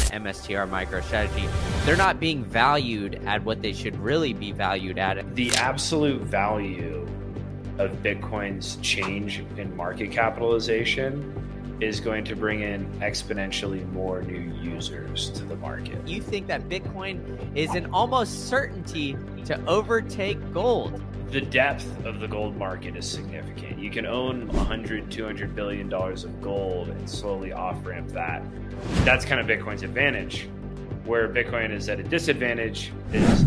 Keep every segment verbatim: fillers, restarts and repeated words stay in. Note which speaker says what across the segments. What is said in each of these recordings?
Speaker 1: M S T R MicroStrategy, they're not being valued at what they should really be valued at.
Speaker 2: The absolute value of Bitcoin's change in market capitalization is going to bring in exponentially more new users to the market.
Speaker 1: You think that Bitcoin is an almost certainty to overtake gold.
Speaker 2: The depth of the gold market is significant. You can own one hundred, two hundred billion dollars of gold and slowly off-ramp that. That's kind of Bitcoin's advantage. Where Bitcoin is at a disadvantage is...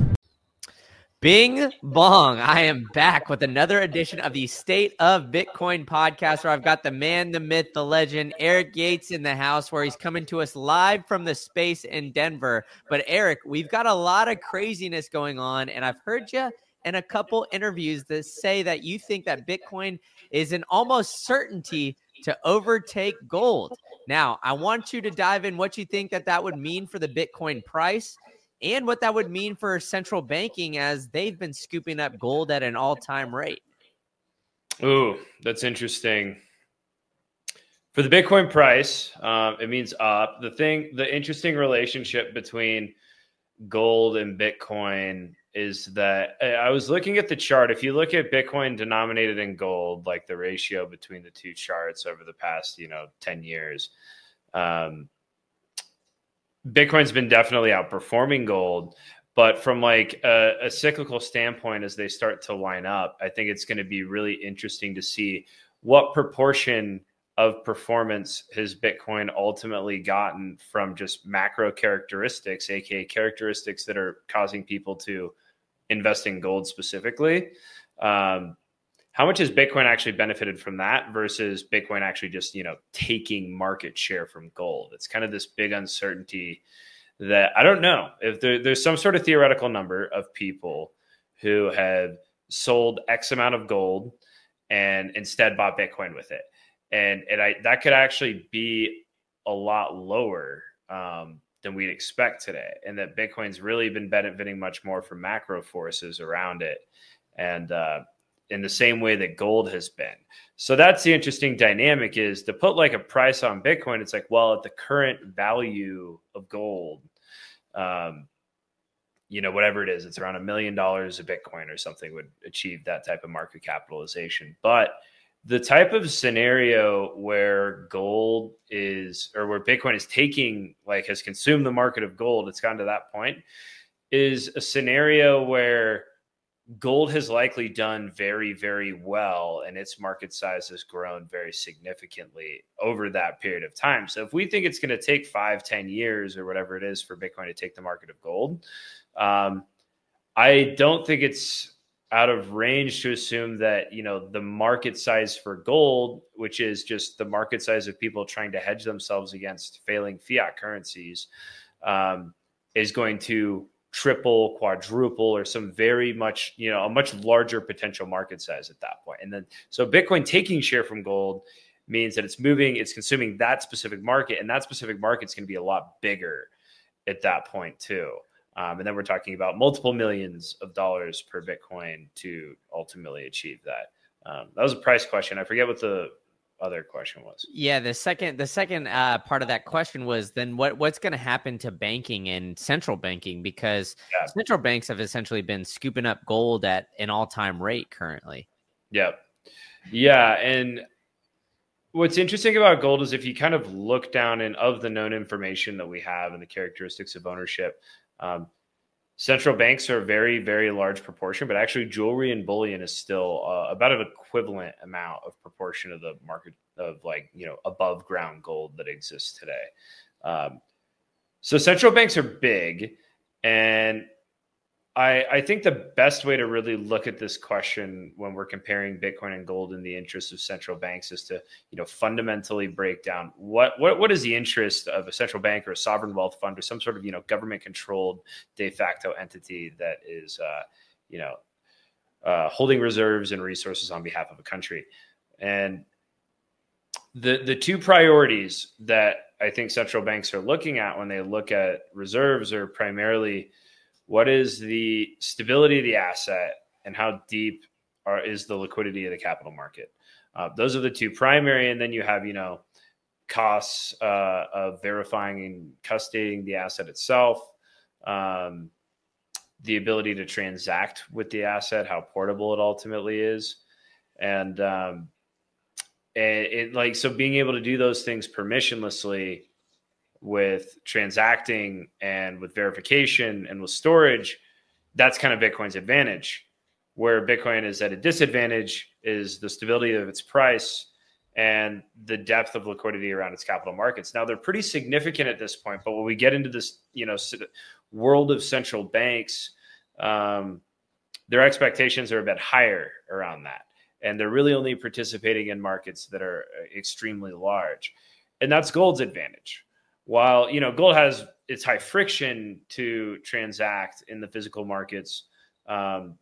Speaker 1: Bing bong. I am back with another edition of the State of Bitcoin podcast, where I've got the man, the myth, the legend, Eric Yates in the house, where he's coming to us live from the space in Denver. But Eric, we've got a lot of craziness going on, and I've heard you in a couple interviews that say that you think that Bitcoin is an almost certainty to overtake gold. Now, I want you to dive in what you think that that would mean for the Bitcoin price, and what that would mean for central banking as they've been scooping up gold at an all-time rate.
Speaker 2: Ooh, that's interesting. For the Bitcoin price, um, it means up. The thing, the interesting relationship between gold and Bitcoin is that I was looking at the chart. If you look at Bitcoin denominated in gold, like the ratio between the two charts over the past, you know, ten years, um, Bitcoin's been definitely outperforming gold, but from like a, a cyclical standpoint, as they start to line up, I think it's going to be really interesting to see what proportion of performance has Bitcoin ultimately gotten from just macro characteristics, aka characteristics that are causing people to invest in gold specifically. Um, How much has Bitcoin actually benefited from that versus Bitcoin actually just, you know, taking market share from gold? It's kind of this big uncertainty that I don't know if there, there's some sort of theoretical number of people who have sold X amount of gold and instead bought Bitcoin with it. And, and I, that could actually be a lot lower um, than we'd expect today. And that Bitcoin's really been benefiting much more from macro forces around it. And, uh, in the same way that gold has been. So that's the interesting dynamic, is to put like a price on Bitcoin. It's like, well, at the current value of gold, um, you know, whatever it is, it's around a million dollars a Bitcoin or something would achieve that type of market capitalization. But the type of scenario where gold is, or where Bitcoin is taking, like has consumed the market of gold, it's gotten to that point, is a scenario where gold has likely done very, very well, and its market size has grown very significantly over that period of time. So if we think it's going to take five, ten years or whatever it is for Bitcoin to take the market of gold, um, I don't think it's out of range to assume that, you know, the market size for gold, which is just the market size of people trying to hedge themselves against failing fiat currencies, um, is going to triple, quadruple, or some very much, you know, a much larger potential market size at that point. And then, so Bitcoin taking share from gold means that it's moving, it's consuming that specific market, and that specific market's going to be a lot bigger at that point too. Um, and then we're talking about multiple millions of dollars per Bitcoin to ultimately achieve that. Um, that was a price question. I forget what the other question was.
Speaker 1: Yeah, the second the second uh, part of that question was then what what's going to happen to banking and central banking, because yeah. central banks have essentially been scooping up gold at an all-time rate currently.
Speaker 2: Yeah, yeah, and what's interesting about gold is if you kind of look down and of the known information that we have and the characteristics of ownership, um, central banks are a very, very large proportion, but actually jewelry and bullion is still uh, about an equivalent amount of proportion of the market of, like, you know, above ground gold that exists today. Um, so central banks are big. And I, I think the best way to really look at this question when we're comparing Bitcoin and gold in the interest of central banks is to, you know, fundamentally break down what, what, what is the interest of a central bank or a sovereign wealth fund or some sort of, you know, government controlled de facto entity that is, uh, you know, uh, holding reserves and resources on behalf of a country. And the, the two priorities that I think central banks are looking at when they look at reserves are primarily, what is the stability of the asset and how deep are, is the liquidity of the capital market? Uh, those are the two primary. And then you have, you know, costs uh, of verifying and custodying the asset itself, um, the ability to transact with the asset, how portable it ultimately is. And, um, and it like, so being able to do those things permissionlessly with transacting and with verification and with storage, that's kind of Bitcoin's advantage. Where Bitcoin is at a disadvantage is the stability of its price and the depth of liquidity around its capital markets. Now, they're pretty significant at this point, but when we get into this, you know, world of central banks, um, their expectations are a bit higher around that. And they're really only participating in markets that are extremely large. And that's gold's advantage. While, you know, gold has its high friction to transact in the physical markets, um,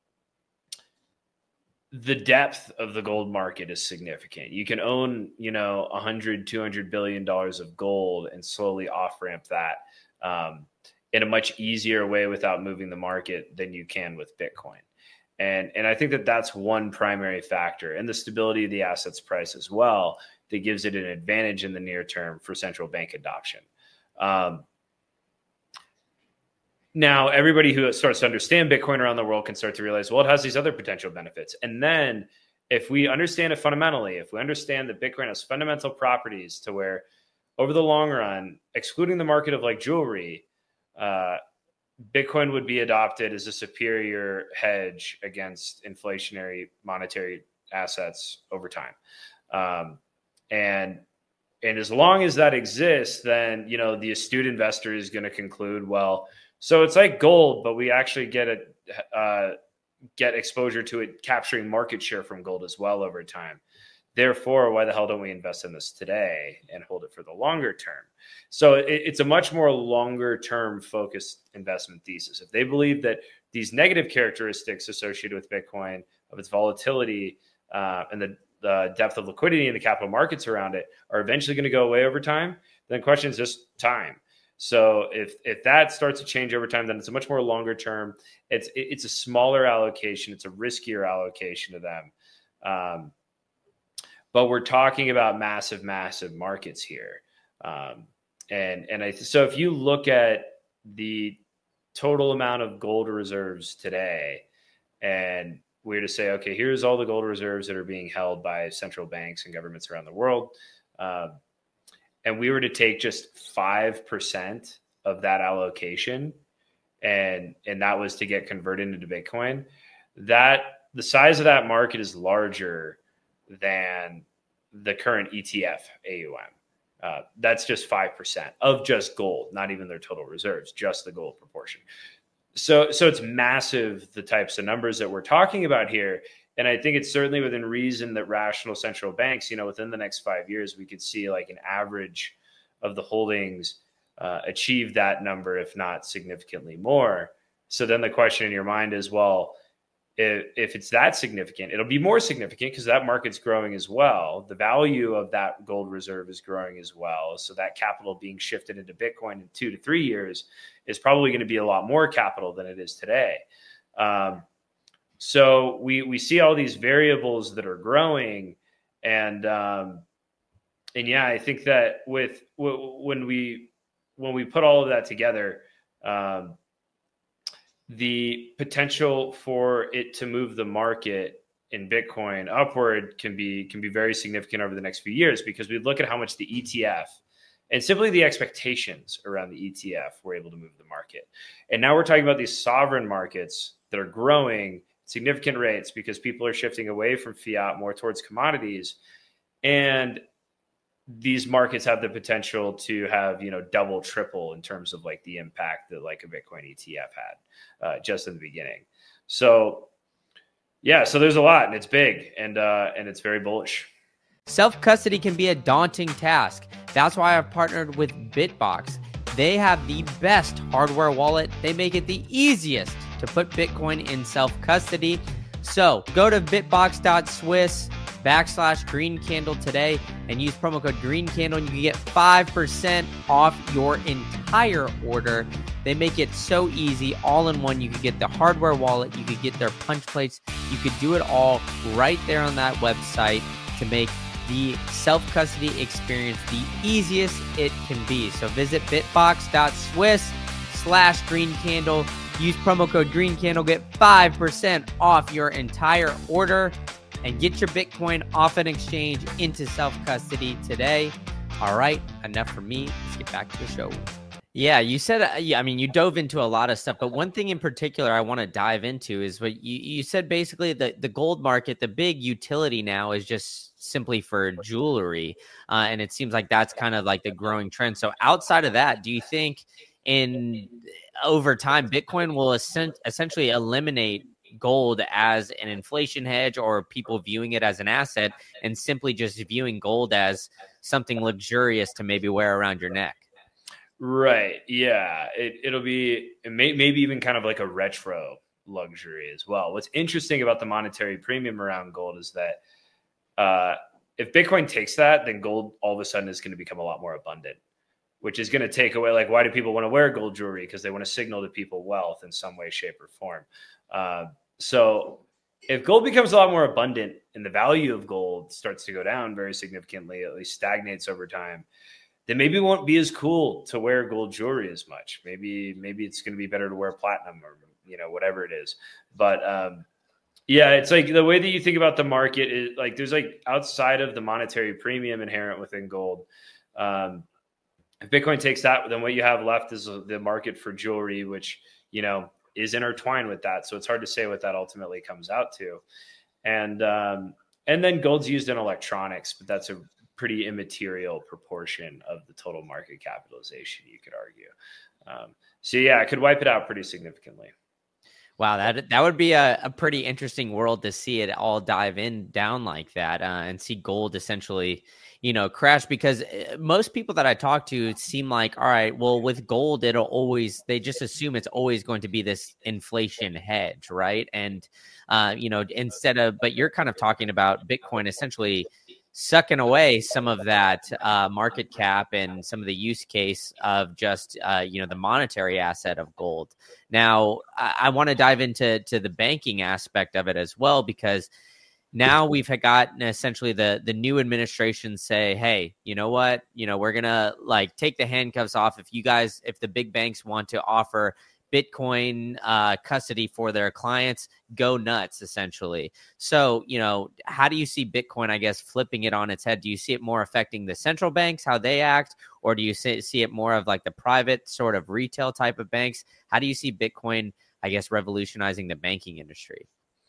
Speaker 2: the depth of the gold market is significant. You can own, you know, one hundred, two hundred billion dollars of gold and slowly off ramp that um, in a much easier way without moving the market than you can with Bitcoin. And, and I think that that's one primary factor, and the stability of the asset's price as well, that gives it an advantage in the near term for central bank adoption. Um, Now, everybody who starts to understand Bitcoin around the world can start to realize, well, it has these other potential benefits. And then if we understand it fundamentally, if we understand that Bitcoin has fundamental properties to where over the long run, excluding the market of like jewelry, uh, Bitcoin would be adopted as a superior hedge against inflationary monetary assets over time. Um, and and as long as that exists, then, you know, the astute investor is going to conclude, well, so it's like gold, but we actually get it, uh, get exposure to it, capturing market share from gold as well over time. Therefore, why the hell don't we invest in this today and hold it for the longer term? So it, it's a much more longer term focused investment thesis. If they believe that these negative characteristics associated with Bitcoin, of its volatility uh, and the, the depth of liquidity in the capital markets around it, are eventually going to go away over time, then the question is just time. So if if that starts to change over time, then it's a much more longer term. It's it's a smaller allocation. It's a riskier allocation to them. Um, but we're talking about massive, massive markets here. Um, and and I so if you look at the total amount of gold reserves today, and we're to say, okay, here's all the gold reserves that are being held by central banks and governments around the world. Uh, and we were to take just five percent of that allocation, and and that was to get converted into Bitcoin, that the size of that market is larger than the current E T F A U M. Uh, that's just five percent of just gold, not even their total reserves, just the gold proportion. So, so it's massive, the types of numbers that we're talking about here. And I think it's certainly within reason that rational central banks, you know, within the next five years, we could see like an average of the holdings uh, achieve that number, if not significantly more. So then the question in your mind is, well, if, if it's that significant, it'll be more significant because that market's growing as well. The value of that gold reserve is growing as well. So that capital being shifted into Bitcoin in two to three years is probably going to be a lot more capital than it is today. Um, So we we see all these variables that are growing, and um, and yeah, I think that with w- when we when we put all of that together, um, the potential for it to move the market in Bitcoin upward can be can be very significant over the next few years, because we look at how much the E T F and simply the expectations around the E T F were able to move the market, and now we're talking about these sovereign markets that are growing significant rates because people are shifting away from fiat more towards commodities. And these markets have the potential to have, you know, double, triple in terms of like the impact that like a Bitcoin E T F had uh, just in the beginning. So yeah, so there's a lot, and it's big, and uh, and it's very bullish.
Speaker 1: Self-custody can be a daunting task. That's why I've partnered with Bitbox. They have the best hardware wallet. They make it the easiest to put Bitcoin in self-custody. So go to bitbox.swiss backslash green candle today and use promo code green candle, and you can get five percent off your entire order. They make it so easy, all in one. You could get the hardware wallet, you could get their punch plates, you could do it all right there on that website to make the self-custody experience the easiest it can be. So visit bitbox.swiss slash green candle. Use promo code green candle, get five percent off your entire order, and get your Bitcoin off an exchange into self-custody today. All right, enough for me. Let's get back to the show. Yeah, you said, uh, yeah, I mean, you dove into a lot of stuff, but one thing in particular I want to dive into is what you, you said. Basically, the, the gold market, the big utility now is just simply for jewelry. Uh, and it seems like that's kind of like the growing trend. So outside of that, do you think in over time, Bitcoin will essen- essentially eliminate gold as an inflation hedge, or people viewing it as an asset and simply just viewing gold as something luxurious to maybe wear around your neck?
Speaker 2: Right. Yeah. It, it'll be it may, maybe even kind of like a retro luxury as well. What's interesting about the monetary premium around gold is that uh, if Bitcoin takes that, then gold all of a sudden is going to become a lot more abundant, which is going to take away, like, why do people want to wear gold jewelry? Because they want to signal to people wealth in some way, shape, or form. Uh, so if gold becomes a lot more abundant and the value of gold starts to go down very significantly, at least stagnates over time, then maybe it won't be as cool to wear gold jewelry as much. Maybe, maybe it's going to be better to wear platinum, or, you know, whatever it is. But um, yeah, it's like the way that you think about the market is like, there's like outside of the monetary premium inherent within gold. Um, if Bitcoin takes that, then what you have left is the market for jewelry, which, you know, is intertwined with that. So it's hard to say what that ultimately comes out to. And, um, and then gold's used in electronics, but that's a pretty immaterial proportion of the total market capitalization, you could argue. Um, so yeah, it could wipe it out pretty significantly.
Speaker 1: Wow, that that would be a, a pretty interesting world to see it all dive in down like that, uh, and see gold essentially, you know, crash. Because most people that I talk to seem like, all right, well, with gold, it'll always, they just assume it's always going to be this inflation hedge, right? And, uh, you know, instead of, but you're kind of talking about Bitcoin essentially sucking away some of that uh, market cap and some of the use case of just, uh, you know, the monetary asset of gold. Now, I, I want to dive into to the banking aspect of it as well, because now we've gotten essentially the the new administration say, hey, you know what, you know, we're going to like take the handcuffs off. If you guys, if the big banks want to offer Bitcoin uh, custody for their clients, go nuts, essentially. So, you know, how do you see Bitcoin, I guess, flipping it on its head? Do you see it more affecting the central banks, how they act, or do you see, see it more of like the private sort of retail type of banks? How do you see Bitcoin, I guess, revolutionizing the banking industry?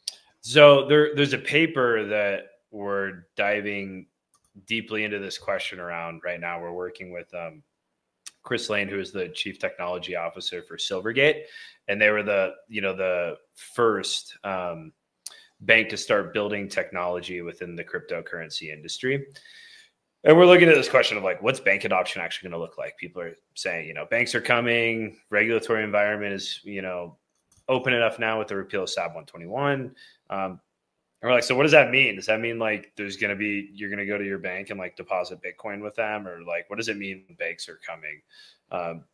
Speaker 2: So there, there's a paper that we're diving deeply into this question around right now. We're working with um, Chris Lane, who is the chief technology officer for Silvergate. And they were the, you know, the first um, bank to start building technology within the cryptocurrency industry. And we're looking at this question of like, what's bank adoption actually going to look like? People are saying, you know, banks are coming, regulatory environment is, you know, open enough now with the repeal of S A B one twenty-one. Um, and we're like, so what does that mean? Does that mean like there's going to be, you're going to go to your bank and like deposit Bitcoin with them? Or like, what does it mean when banks are coming? Um,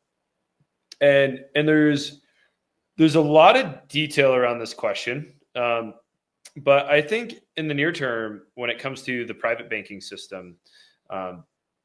Speaker 2: and, and there's, there's a lot of detail around this question. Um, but I think in the near term, when it comes to the private banking system, um,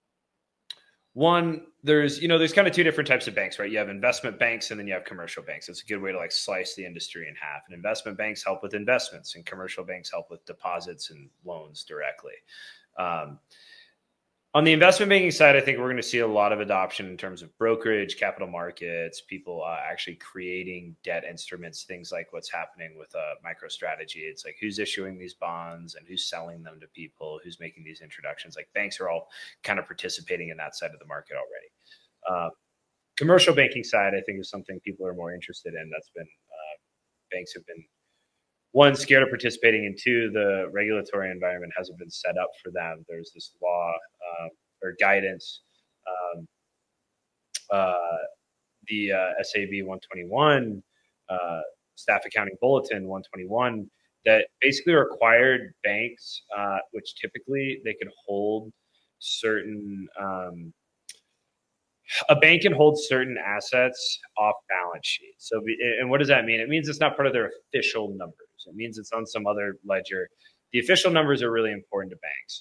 Speaker 2: one, there's, you know, there's kind of two different types of banks, right? You have investment banks and then you have commercial banks. It's a good way to like slice the industry in half. And investment banks help with investments and commercial banks help with deposits and loans directly. Um, on the investment banking side, I think we're going to see a lot of adoption in terms of brokerage, capital markets, people uh, actually creating debt instruments, things like what's happening with uh, MicroStrategy. It's like who's issuing these bonds and who's selling them to people, who's making these introductions. Like banks are all kind of participating in that side of the market already. Uh, commercial banking side, I think, is something people are more interested in. That's been, uh, banks have been, one, scared of participating, and two, the regulatory environment hasn't been set up for them. There's this law um, or guidance, um, uh, the uh, S A B one twenty-one, uh, Staff Accounting Bulletin one twenty-one, that basically required banks, uh, which typically they could hold certain, um, a bank can hold certain assets off balance sheet. So, and what does that mean? It means it's not part of their official numbers. It means it's on some other ledger. The official numbers are really important to banks.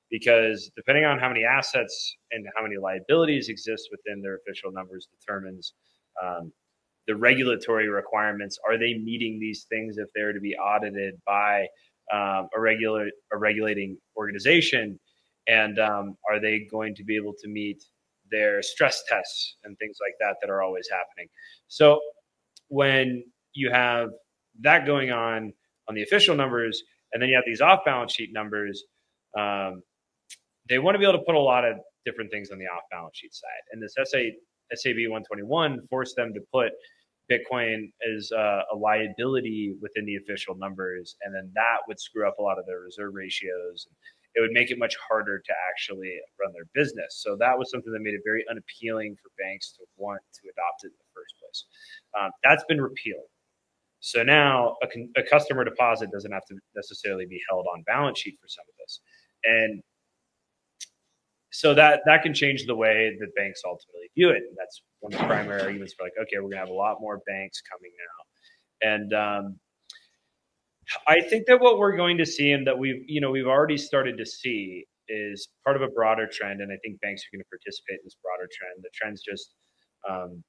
Speaker 2: because depending on how many assets and how many liabilities exist within their official numbers determines um, the regulatory requirements. Are they meeting these things if they're to be audited by um, a regular a regulating organization? And um, are they going to be able to meet their stress tests and things like that that are always happening? So when you have that going on on the official numbers, and then you have these off-balance sheet numbers, um, they want to be able to put a lot of different things on the off-balance sheet side. And this S A B one twenty-one forced them to put Bitcoin as uh, a liability within the official numbers, and then that would screw up a lot of their reserve ratios. It would make it much harder to actually run their business. So that was something that made it very unappealing for banks to want to adopt it in the first place. Um, that's been repealed. So now a, con- a customer deposit doesn't have to necessarily be held on balance sheet for some of this. And so that, that can change the way that banks ultimately view it. And that's one of the primary arguments for like, okay, we're gonna have a lot more banks coming now. And um, I think that what we're going to see, and that we've, you know, we've already started to see, is part of a broader trend. And I think banks are going to participate in this broader trend. The trend's just um,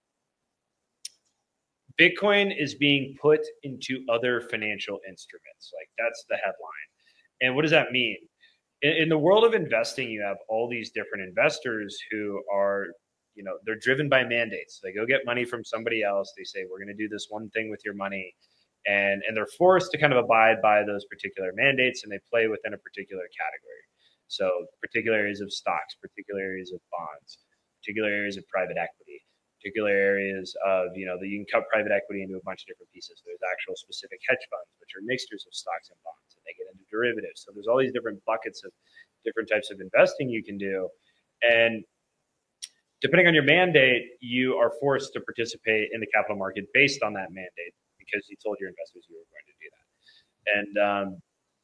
Speaker 2: Bitcoin is being put into other financial instruments. Like, that's the headline. And what does that mean? In, in the world of investing, you have all these different investors who are, you know, they're driven by mandates. They go get money from somebody else. They say, we're going to do this one thing with your money. And, and they're forced to kind of abide by those particular mandates, and they play within a particular category. So particular areas of stocks, particular areas of bonds, particular areas of private equity, particular areas of, you know, that you can cut private equity into a bunch of different pieces. There's actual specific hedge funds, which are mixtures of stocks and bonds, and they get into derivatives. So there's all these different buckets of different types of investing you can do. And depending on your mandate, you are forced to participate in the capital market based on that mandate, because you told your investors you were going to do that. And um,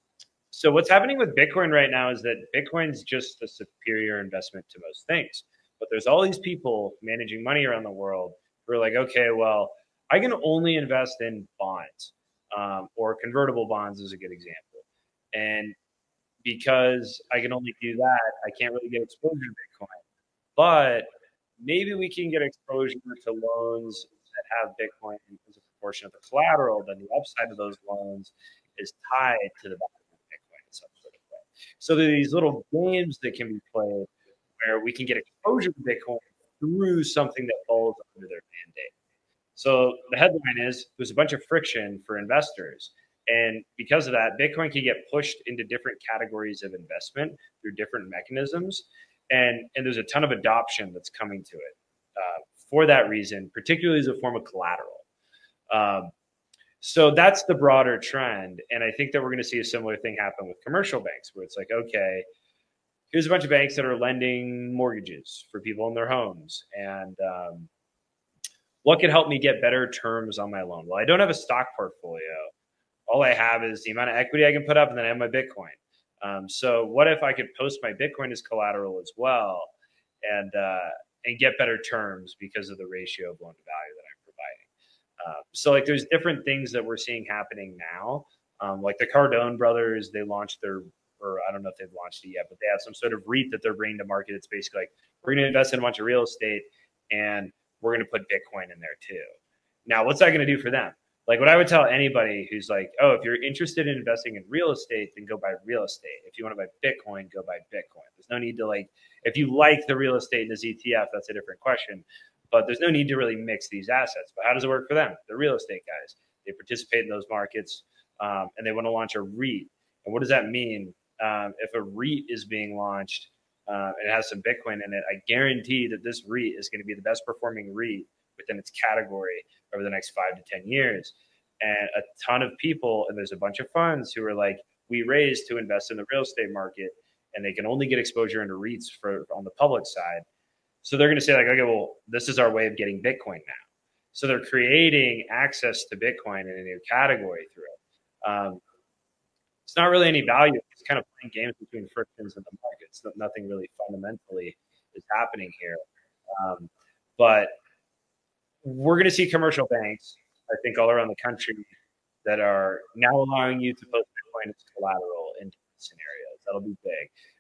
Speaker 2: so what's happening with Bitcoin right now is that Bitcoin's just a superior investment to most things. But there's all these people managing money around the world who are like, okay, well, I can only invest in bonds, um, or convertible bonds is a good example. And because I can only do that, I can't really get exposure to Bitcoin. But maybe we can get exposure to loans that have Bitcoin as a proportion of the collateral. Then the upside of those loans is tied to the value of Bitcoin in some sort of way. So there are these little games that can be played where we can get exposure to Bitcoin through something that falls under their mandate. So the headline is, there's a bunch of friction for investors. And because of that, Bitcoin can get pushed into different categories of investment through different mechanisms. And, and there's a ton of adoption that's coming to it uh, for that reason, particularly as a form of collateral. Um, so that's the broader trend. And I think that we're going to see a similar thing happen with commercial banks, where it's like, okay, here's a bunch of banks that are lending mortgages for people in their homes. And um, what could help me get better terms on my loan? Well, I don't have a stock portfolio. All I have is the amount of equity I can put up, and then I have my Bitcoin. Um, so what if I could post my Bitcoin as collateral as well, and uh, and get better terms because of the ratio of loan to value that I'm providing? Uh, so like there's different things that we're seeing happening now. Um, like the Cardone brothers, they launched their, or I don't know if they've launched it yet, but they have some sort of REIT that they're bringing to market. It's basically like, we're going to invest in a bunch of real estate, and we're going to put Bitcoin in there too. Now, what's that going to do for them? Like what I would tell anybody who's like, oh, if you're interested in investing in real estate, then go buy real estate. If you want to buy Bitcoin, go buy Bitcoin. There's no need to like, if you like the real estate in this E T F, that's a different question. But there's no need to really mix these assets. But how does it work for them? They're real estate guys. They participate in those markets, um, and they want to launch a REIT. And what does that mean? Um, if a REIT is being launched, uh, it has some Bitcoin in it, I guarantee that this REIT is going to be the best performing REIT within its category over the next five to ten years. And a ton of people, and there's a bunch of funds who are like, we raised to invest in the real estate market, and they can only get exposure into REITs for on the public side. So they're going to say like, okay, well, this is our way of getting Bitcoin now. So they're creating access to Bitcoin in a new category through it. Um, it's not really any value. It's kind of playing games between frictions in the markets. Nothing really fundamentally is happening here. Um, but we're going to see commercial banks, I think, all around the country that are now allowing you to post Bitcoin as collateral into scenarios. That'll be big.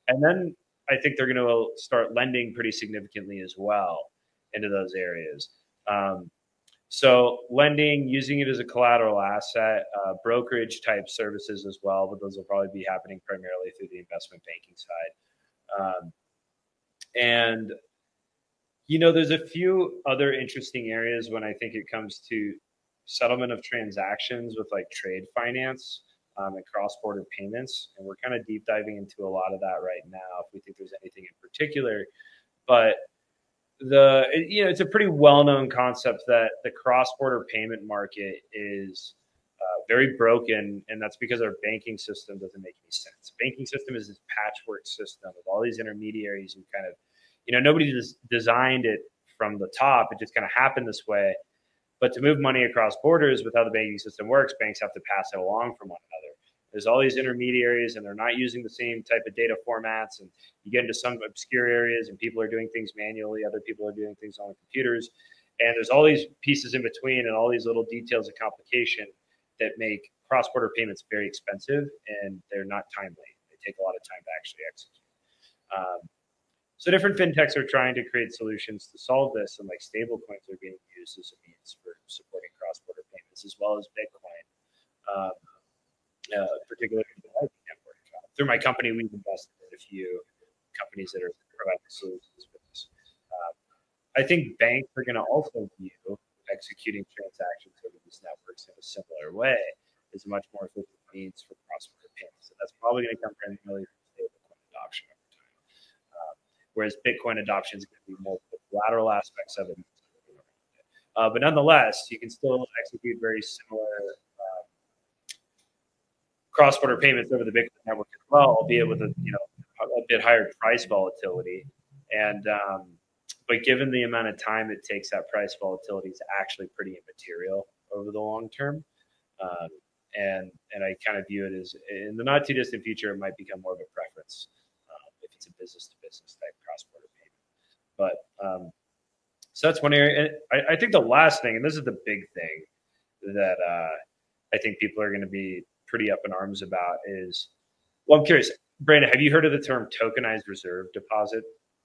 Speaker 2: And then I think they're going to start lending pretty significantly as well into those areas. Um, so lending, using it as a collateral asset, uh, brokerage type services as well, but those will probably be happening primarily through the investment banking side. Um, and, you know, there's a few other interesting areas when I think it comes to settlement of transactions with like trade finance um, and cross-border payments. And we're kind of deep diving into a lot of that right now if we think there's anything in particular. But the you know it's a pretty well-known concept that the cross-border payment market is uh, very broken, and that's because our banking system doesn't make any sense. Banking system is this patchwork system of all these intermediaries who kind of, you know, nobody just designed it from the top. It just kind of happened this way. But to move money across borders with how the banking system works, banks have to pass it along from one another. There's all these intermediaries and they're not using the same type of data formats. And you get into some obscure areas and people are doing things manually. Other people are doing things on computers. And there's all these pieces in between and all these little details of complication that make cross-border payments very expensive and they're not timely. They take a lot of time to actually execute. Um, so different fintechs are trying to create solutions to solve this, and like stable coins are being used as a means for supporting cross-border payments as well as Bitcoin. Um, Uh, particularly the Lightning Network. Uh, through my company, we've invested in a few companies that are providing solutions for this. Uh, I think banks are going to also view executing transactions over these networks in a similar way as a much more efficient means for cross-border payments. So that's probably going to come primarily from stablecoin adoption over time. Uh, whereas Bitcoin adoption is going to be more the collateral aspects of it. Uh, but nonetheless, you can still execute very similar cross-border payments over the Bitcoin network as well, albeit with a you know a bit higher price volatility. And um, but given the amount of time it takes, that price volatility is actually pretty immaterial over the long term. Um, and and I kind of view it as in the not too distant future, it might become more of a preference um, if it's a business-to-business type cross-border payment. But um, so that's one area. And I, I think the last thing, and this is the big thing that uh, I think people are going to be pretty up in arms about is, well, I'm curious, Brandon, have you heard of the term tokenized reserve deposit?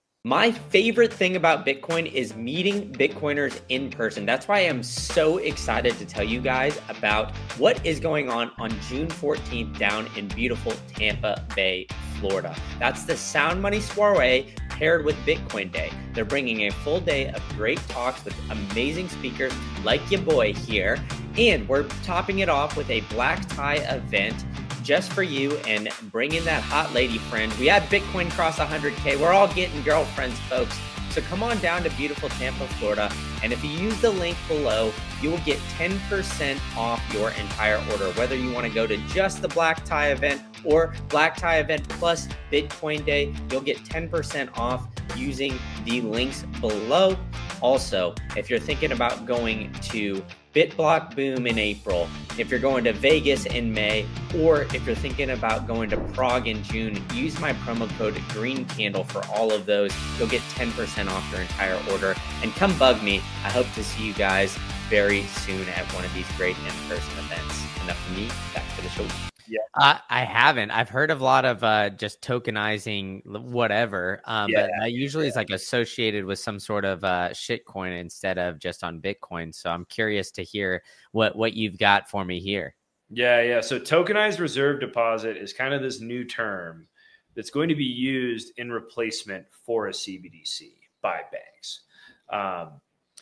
Speaker 1: My favorite thing about Bitcoin is meeting Bitcoiners in person. That's why I'm so excited to tell you guys about what is going on on June fourteenth down in beautiful Tampa Bay, Florida. That's the Sound Money Soiree paired with Bitcoin Day. They're bringing a full day of great talks with amazing speakers like your boy here. And we're topping it off with a black tie event just for you and bring in that hot lady friend. We had Bitcoin cross one hundred K. We're all getting girlfriends, folks. So come on down to beautiful Tampa, Florida. And if you use the link below, you will get ten percent off your entire order. Whether you want to go to just the black tie event or black tie event plus Bitcoin Day, you'll get ten percent off using the links below. Also, if you're thinking about going to BitBlock Boom in April, if you're going to Vegas in May, or if you're thinking about going to Prague in June, use my promo code GREENCANDLE for all of those. You'll get ten percent off your entire order. And come bug me. I hope to see you guys very soon at one of these great in-person events. Enough from me, back to the show.
Speaker 2: Yeah,
Speaker 1: uh, I haven't. I've heard of a lot of uh, just tokenizing whatever, um,
Speaker 2: yeah,
Speaker 1: but that usually
Speaker 2: yeah.
Speaker 1: is like associated with some sort of uh, shitcoin instead of just on Bitcoin. So I'm curious to hear what what you've got for me here.
Speaker 2: Yeah, yeah. So tokenized reserve deposit is kind of this new term that's going to be used in replacement for a C B D C by banks. Um,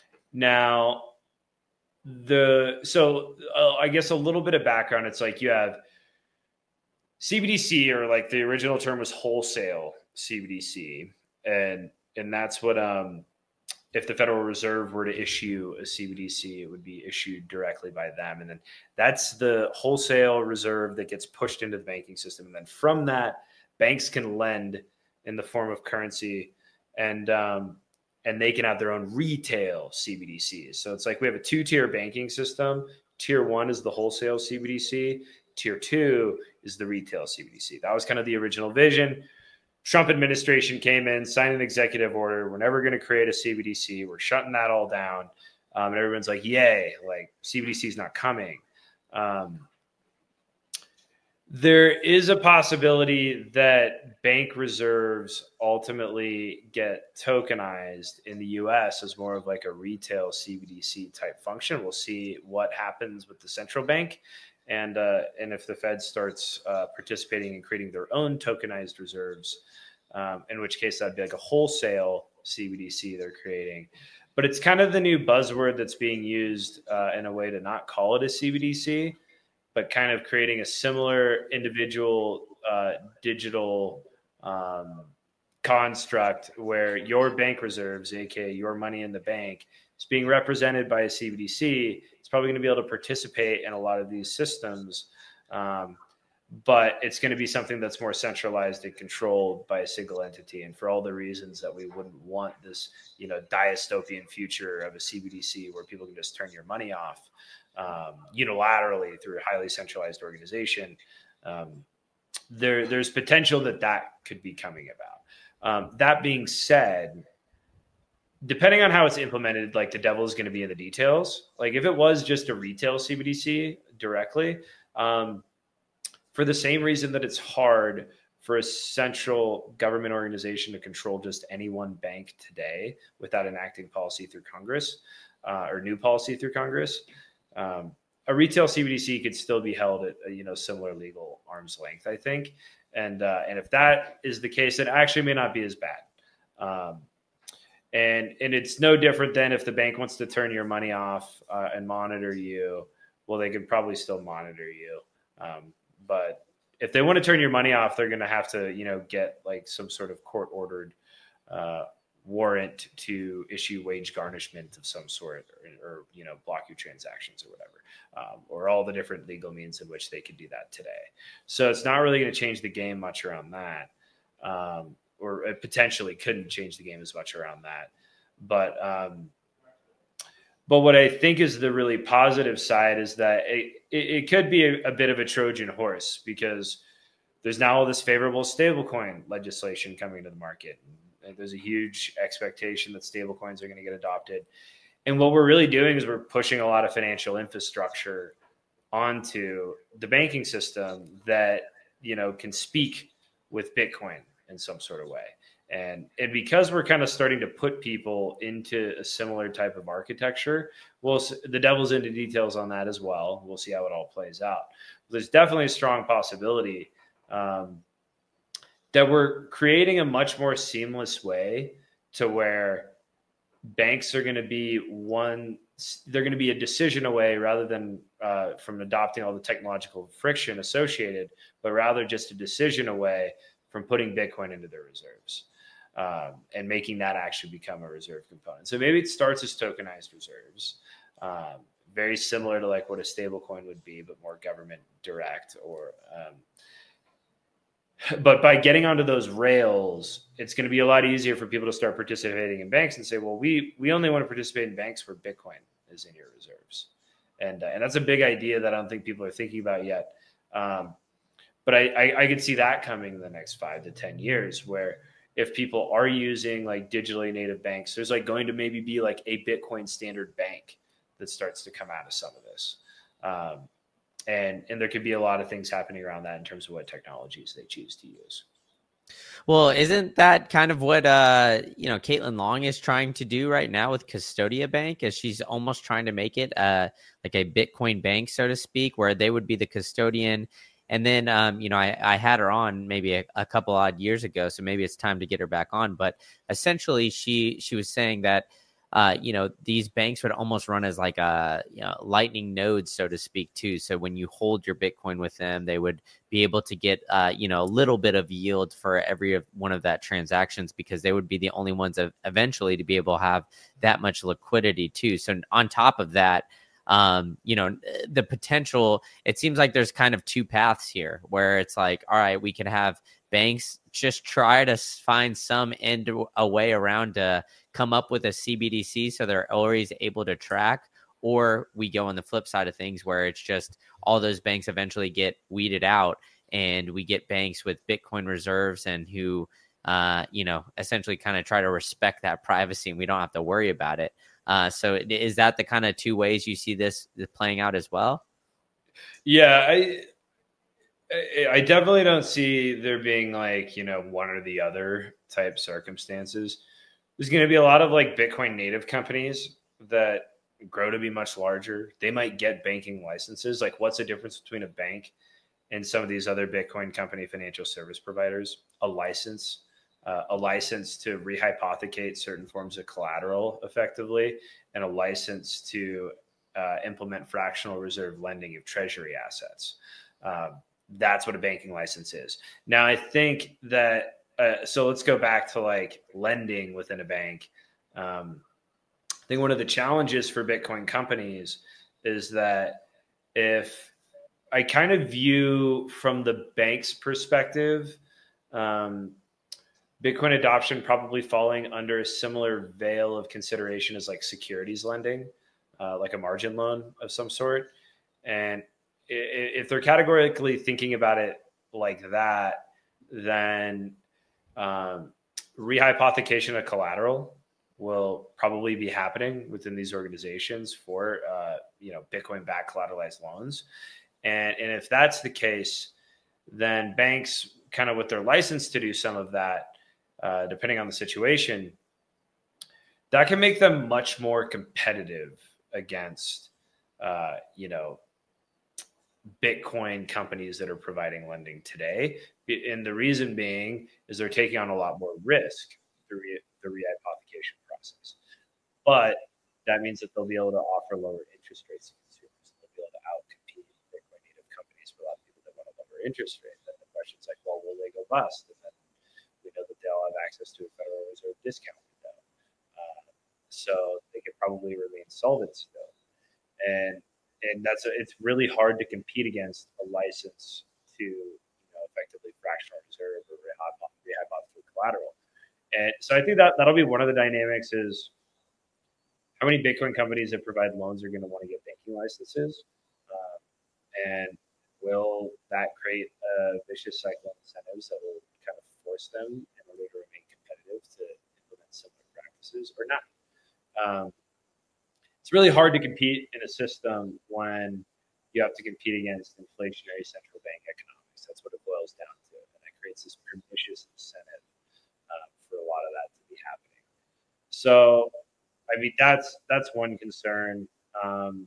Speaker 2: now, the so uh, I guess a little bit of background. It's like you have C B D C, or like the original term was wholesale C B D C, and and that's what um if the Federal Reserve were to issue a C B D C, it would be issued directly by them, and then that's the wholesale reserve that gets pushed into the banking system, and then from that, banks can lend in the form of currency, and um, and they can have their own retail C B D Cs. So it's like we have a two-tier banking system. Tier one is the wholesale C B D C. Tier two is the retail C B D C. That was kind of the original vision. Trump administration came in, signed an executive order. We're never going to create a C B D C. We're shutting that all down. Um, and everyone's like, yay, like C B D C is not coming. Um, There is a possibility that bank reserves ultimately get tokenized in the U S as more of like a retail C B D C type function. We'll see what happens with the central bank, and uh, and if the Fed starts uh, participating in creating their own tokenized reserves, um, in which case that'd be like a wholesale C B D C they're creating. But it's kind of the new buzzword that's being used uh, in a way to not call it a C B D C, but kind of creating a similar individual uh, digital um, construct where your bank reserves, aka your money in the bank, is being represented by a C B D C. It's probably going to be able to participate in a lot of these systems, um, but it's going to be something that's more centralized and controlled by a single entity. And for all the reasons that we wouldn't want this, you know, dystopian future of a C B D C where people can just turn your money off um, unilaterally through a highly centralized organization, um, there, there's potential that that could be coming about. Um, that being said, depending on how it's implemented, like the devil is going to be in the details. Like if it was just a retail C B D C directly, um, for the same reason that it's hard for a central government organization to control just any one bank today without enacting policy through Congress uh, or new policy through Congress, um, a retail C B D C could still be held at a, you know, similar legal arm's length, I think. And uh, and if that is the case, it actually may not be as bad. Um, and and it's no different than if the bank wants to turn your money off uh, and monitor you. Well, they could probably still monitor you. Um, But if they want to turn your money off, they're going to have to, you know, get like some sort of court ordered uh, warrant to issue wage garnishment of some sort, or, or you know, block your transactions or whatever, um, or all the different legal means in which they could do that today. So it's not really going to change the game much around that, um, or it potentially couldn't change the game as much around that. But um, But what I think is the really positive side is that it, it, it could be a, a bit of a Trojan horse, because there's now all this favorable stablecoin legislation coming to the market. And there's a huge expectation that stablecoins are going to get adopted. And what we're really doing is we're pushing a lot of financial infrastructure onto the banking system that, you know, can speak with Bitcoin in some sort of way. And, and because we're kind of starting to put people into a similar type of architecture, well, the devil's into details on that as well. We'll see how it all plays out. But there's definitely a strong possibility um, that we're creating a much more seamless way to where banks are going to be one, they're going to be a decision away rather than uh, from adopting all the technological friction associated, but rather just a decision away from putting Bitcoin into their reserves. Um, and making that actually become a reserve component. So maybe it starts as tokenized reserves, um, very similar to like what a stable coin would be, but more government direct. Or, um, but by getting onto those rails, it's going to be a lot easier for people to start participating in banks and say, well, we we only want to participate in banks where Bitcoin is in your reserves, and uh, and that's a big idea that I don't think people are thinking about yet. Um, but I, I I could see that coming in the next five to ten years, where if people are using like digitally native banks, there's like going to maybe be like a Bitcoin standard bank that starts to come out of some of this. Um, and, and there could be a lot of things happening around that in terms of what technologies they choose to use.
Speaker 1: Well, isn't that kind of what, uh, you know, Caitlin Long is trying to do right now with Custodia Bank, is she's almost trying to make it uh, like a Bitcoin bank, so to speak, where they would be the custodian. And then, um, you know, I, I had her on maybe a, a couple odd years ago, so maybe it's time to get her back on. But essentially, she she was saying that, uh, you know, these banks would almost run as like a, you know, lightning nodes, so to speak, too. So when you hold your Bitcoin with them, they would be able to get, uh, you know, a little bit of yield for every one of that transactions, because they would be the only ones of eventually to be able to have that much liquidity, too. So on top of that, Um, you know, the potential, it seems like there's kind of two paths here where it's like, all right, we can have banks just try to find some end a way around to come up with a C B D C so they're always able to track, or we go on the flip side of things where it's just all those banks eventually get weeded out and we get banks with Bitcoin reserves and who, uh, you know, essentially kind of try to respect that privacy and we don't have to worry about it. Uh, so is that the kind of two ways you see this playing out as well?
Speaker 2: Yeah, I I definitely don't see there being like, you know, one or the other type circumstances. There's going to be a lot of like Bitcoin native companies that grow to be much larger. They might get banking licenses. Like, what's the difference between a bank and some of these other Bitcoin company financial service providers? A license, uh, a license to rehypothecate certain forms of collateral effectively, and a license to uh, implement fractional reserve lending of treasury assets. Um, That's what a banking license is. Now, I think that, uh, so let's go back to like lending within a bank. Um, I think one of the challenges for Bitcoin companies is that if I kind of view from the bank's perspective, um, Bitcoin adoption probably falling under a similar veil of consideration as like securities lending, uh, like a margin loan of some sort. And if they're categorically thinking about it like that, then um, rehypothecation of collateral will probably be happening within these organizations for, uh, you know, Bitcoin-backed collateralized loans. And, and if that's the case, then banks kind of with their license to do some of that, uh, depending on the situation, that can make them much more competitive against, uh, you know, Bitcoin companies that are providing lending today. And the reason being is they're taking on a lot more risk through the rehypothecation process. But that means that they'll be able to offer lower interest rates to consumers. They'll be able to outcompete Bitcoin native companies for a lot of people that want a lower interest rate. Then the question's like, well, will they go bust? And then we know that they all have access to a Federal Reserve discount window. Uh, so they could probably remain solvent still. And And that's a, it's really hard to compete against a license to, you know, effectively fractional reserve or rehypothecate collateral. And so I think that that'll be one of the dynamics is how many Bitcoin companies that provide loans are going to want to get banking licenses, uh, and will that create a vicious cycle of incentives that will kind of force them in order to remain competitive to implement similar practices or not? Um, It's really hard to compete in a system when you have to compete against inflationary central bank economics. That's what it boils down to. And that creates this pernicious incentive uh, for a lot of that to be happening. So, I mean, that's that's one concern. Um,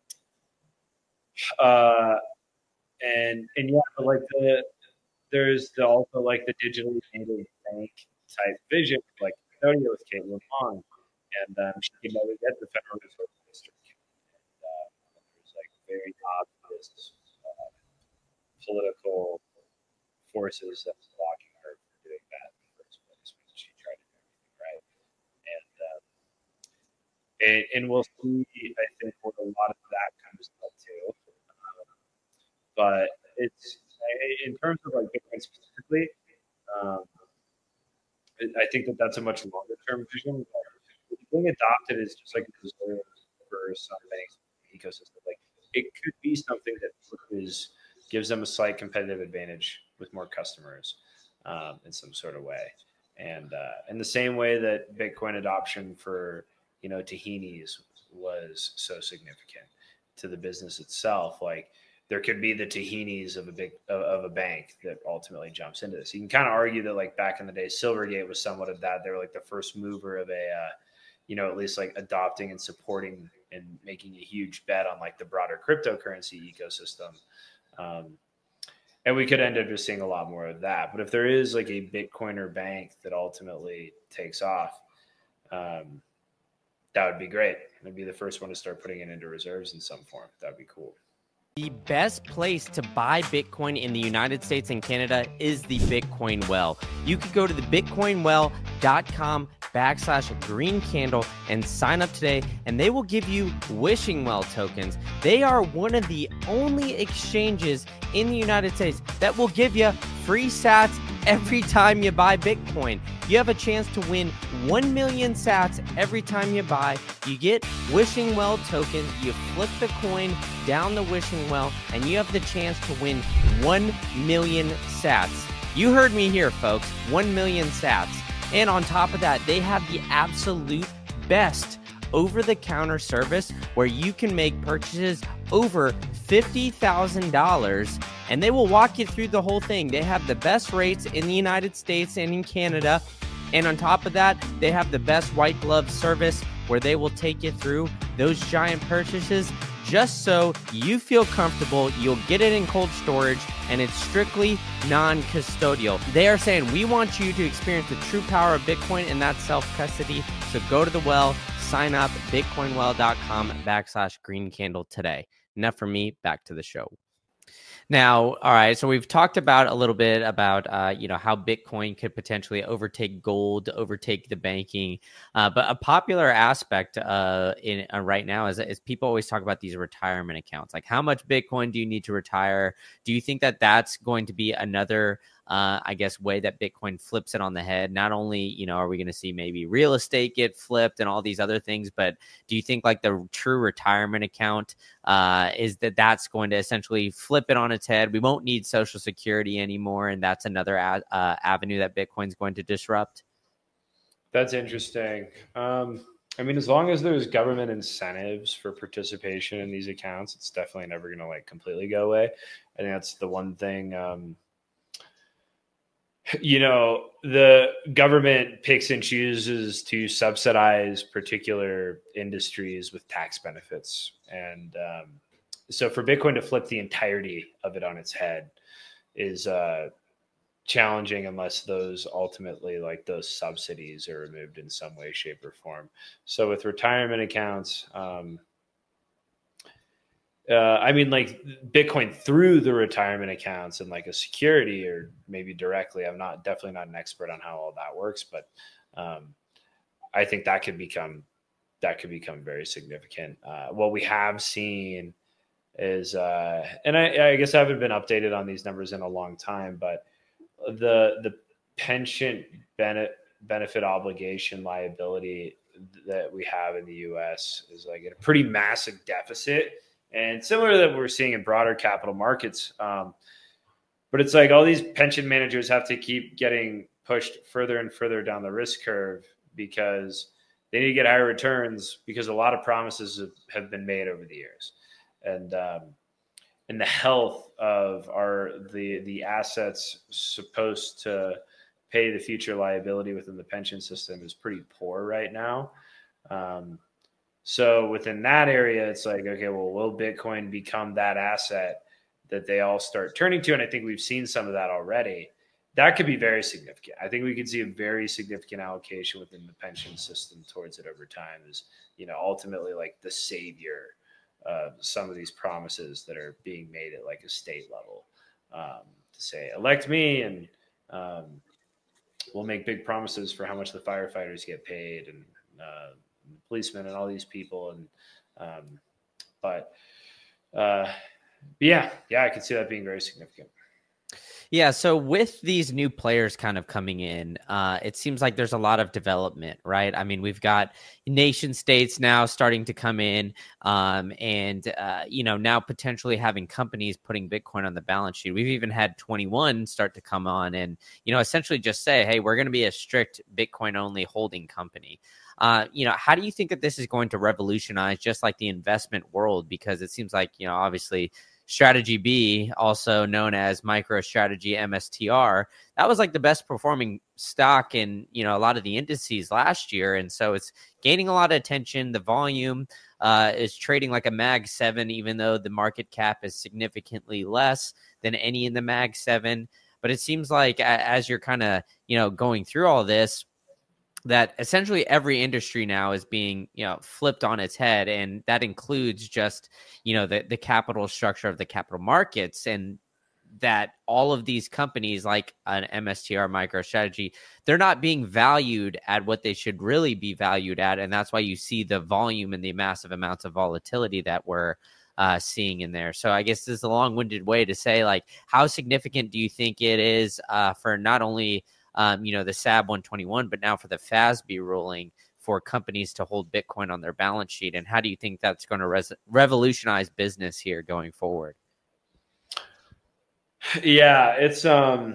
Speaker 2: uh, and and yeah, but like the there's the, also like the digitally native bank type vision, like Custodial with Caitlin Long. And um, she can never get the Federal Reserve District. And uh, there's like very obvious uh, political forces that was blocking her from doing that in the first place when she tried to do everything right. And, um, and, and we'll see, I think, where a lot of that comes up too. Um, but it's, in terms of like Bitcoin specifically, um, I think that that's a much longer term vision. Being adopted is just like a reserve for some banks ecosystem. Like it could be something that is gives them a slight competitive advantage with more customers um, in some sort of way. And uh, in the same way that Bitcoin adoption for, you know, tahinis was so significant to the business itself, like there could be the tahinis of a big of a bank that ultimately jumps into this. You can kind of argue that like back in the day, Silvergate was somewhat of that. They were like the first mover of a uh, you know, at least like adopting and supporting and making a huge bet on like the broader cryptocurrency ecosystem. Um, and we could end up just seeing a lot more of that. But if there is like a Bitcoiner bank that ultimately takes off, um, that would be great. I'd be the first one to start putting it into reserves in some form. That'd be cool.
Speaker 1: The best place to buy Bitcoin in the United States and Canada is the Bitcoin Well. You could go to the bitcoin well dot com backslash green candle and sign up today, and they will give you Wishing Well tokens. They are one of the only exchanges in the United States that will give you free sats every time you buy Bitcoin. You have a chance to win one million sats every time you buy. You get Wishing Well tokens, you flip the coin down the Wishing Well, and you have the chance to win one million sats. You heard me here, folks, one million sats. And on top of that, they have the absolute best over-the-counter service where you can make purchases over fifty thousand dollars and they will walk you through the whole thing. They have the best rates in the United States and in Canada. And on top of that, they have the best white glove service where they will take you through those giant purchases just so you feel comfortable. You'll get it in cold storage, and it's strictly non-custodial. They are saying, we want you to experience the true power of Bitcoin and that self-custody. So go to the well, sign up, bitcoinwell.com backslash green candle today. Enough for me, back to the show. Now, all right, so we've talked about a little bit about, uh, you know, how Bitcoin could potentially overtake gold, overtake the banking. Uh, but a popular aspect uh, in uh, right now is, is people always talk about these retirement accounts. Like, how much Bitcoin do you need to retire? Do you think that that's going to be another Uh, I guess, way that Bitcoin flips it on the head? Not only, you know, are we going to see maybe real estate get flipped and all these other things, but do you think like the true retirement account uh, is that that's going to essentially flip it on its head? We won't need Social Security anymore, and that's another a- uh, avenue that Bitcoin's going to disrupt?
Speaker 2: That's interesting. Um, I mean, as long as there's government incentives for participation in these accounts, it's definitely never going to like completely go away. I think that's the one thing. Um, You know, the government picks and chooses to subsidize particular industries with tax benefits. And um, so for Bitcoin to flip the entirety of it on its head is uh, challenging unless those ultimately, like those subsidies are removed in some way, shape, or form. So with retirement accounts, um, Uh, I mean, like Bitcoin through the retirement accounts and like a security or maybe directly. I'm not definitely not an expert on how all that works, but um, I think that could become that could become very significant. Uh, what we have seen is, uh, and I, I guess I haven't been updated on these numbers in a long time, but the the pension benefit benefit obligation liability that we have in the U S is like a pretty massive deficit. And similar to that we're seeing in broader capital markets. Um, but it's like all these pension managers have to keep getting pushed further and further down the risk curve because they need to get higher returns because a lot of promises have been made over the years. And um, and the health of our the the assets supposed to pay the future liability within the pension system is pretty poor right now. Um, So within that area, it's like, okay, well, will Bitcoin become that asset that they all start turning to? And I think we've seen some of that already. That could be very significant. I think we could see a very significant allocation within the pension system towards it over time is, you know, ultimately like the savior of some of these promises that are being made at like a state level um, to say, elect me and um, we'll make big promises for how much the firefighters get paid and, uh, policemen and all these people. And, um, but, uh, yeah, yeah, I could see that being very significant.
Speaker 1: Yeah. So with these new players kind of coming in, uh, it seems like there's a lot of development, right? I mean, we've got nation states now starting to come in um, and, uh, you know, now potentially having companies putting Bitcoin on the balance sheet. We've even had twenty-one start to come on and, you know, essentially just say, hey, we're going to be a strict Bitcoin only holding company. Uh, you know, how do you think that this is going to revolutionize just like the investment world? Because it seems like, you know, obviously Strategy B, also known as MicroStrategy M S T R, that was like the best performing stock in, you know, a lot of the indices last year. And so it's gaining a lot of attention. The volume uh, is trading like a Mag seven, even though the market cap is significantly less than any in the Mag seven. But it seems like as you're kind of, you know, going through all this, that essentially every industry now is being, you know, flipped on its head. And that includes just, you know, the, the capital structure of the capital markets, and that all of these companies like an M S T R MicroStrategy, they're not being valued at what they should really be valued at. And that's why you see the volume and the massive amounts of volatility that we're uh, seeing in there. So I guess this is a long-winded way to say, like, how significant do you think it is uh, for not only Um, you know, the S A B one twenty-one, but now for the F A S B ruling for companies to hold Bitcoin on their balance sheet? And how do you think that's going to res- revolutionize business here going forward?
Speaker 2: Yeah, it's, um,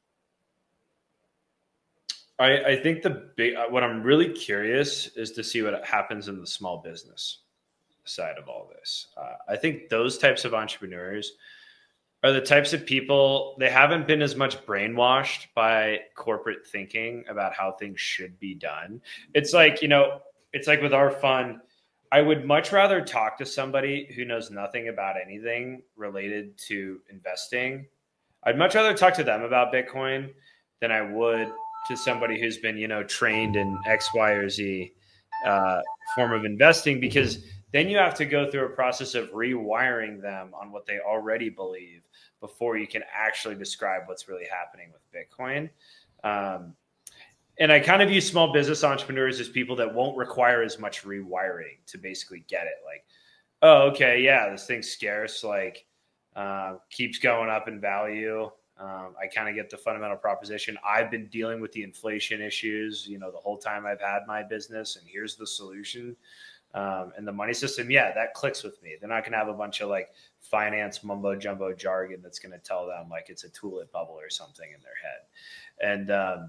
Speaker 2: I, I think the big, what I'm really curious is to see what happens in the small business side of all this. Uh, I think those types of entrepreneurs are the types of people, they haven't been as much brainwashed by corporate thinking about how things should be done. It's like, you know, it's like with our fund, I would much rather talk to somebody who knows nothing about anything related to investing. I'd much rather talk to them about Bitcoin than I would to somebody who's been, you know, trained in X, Y, or Z uh, form of investing, because then you have to go through a process of rewiring them on what they already believe before you can actually describe what's really happening with Bitcoin. Um, and I kind of view small business entrepreneurs as people that won't require as much rewiring to basically get it. Like, oh, okay, yeah, this thing's scarce, like uh, keeps going up in value. Um, I kind of get the fundamental proposition. I've been dealing with the inflation issues, you know, the whole time I've had my business, and here's the solution. Um, and the money system, yeah, that clicks with me. They're not going to have a bunch of like finance mumbo jumbo jargon that's going to tell them like it's a tulip bubble or something in their head. And um,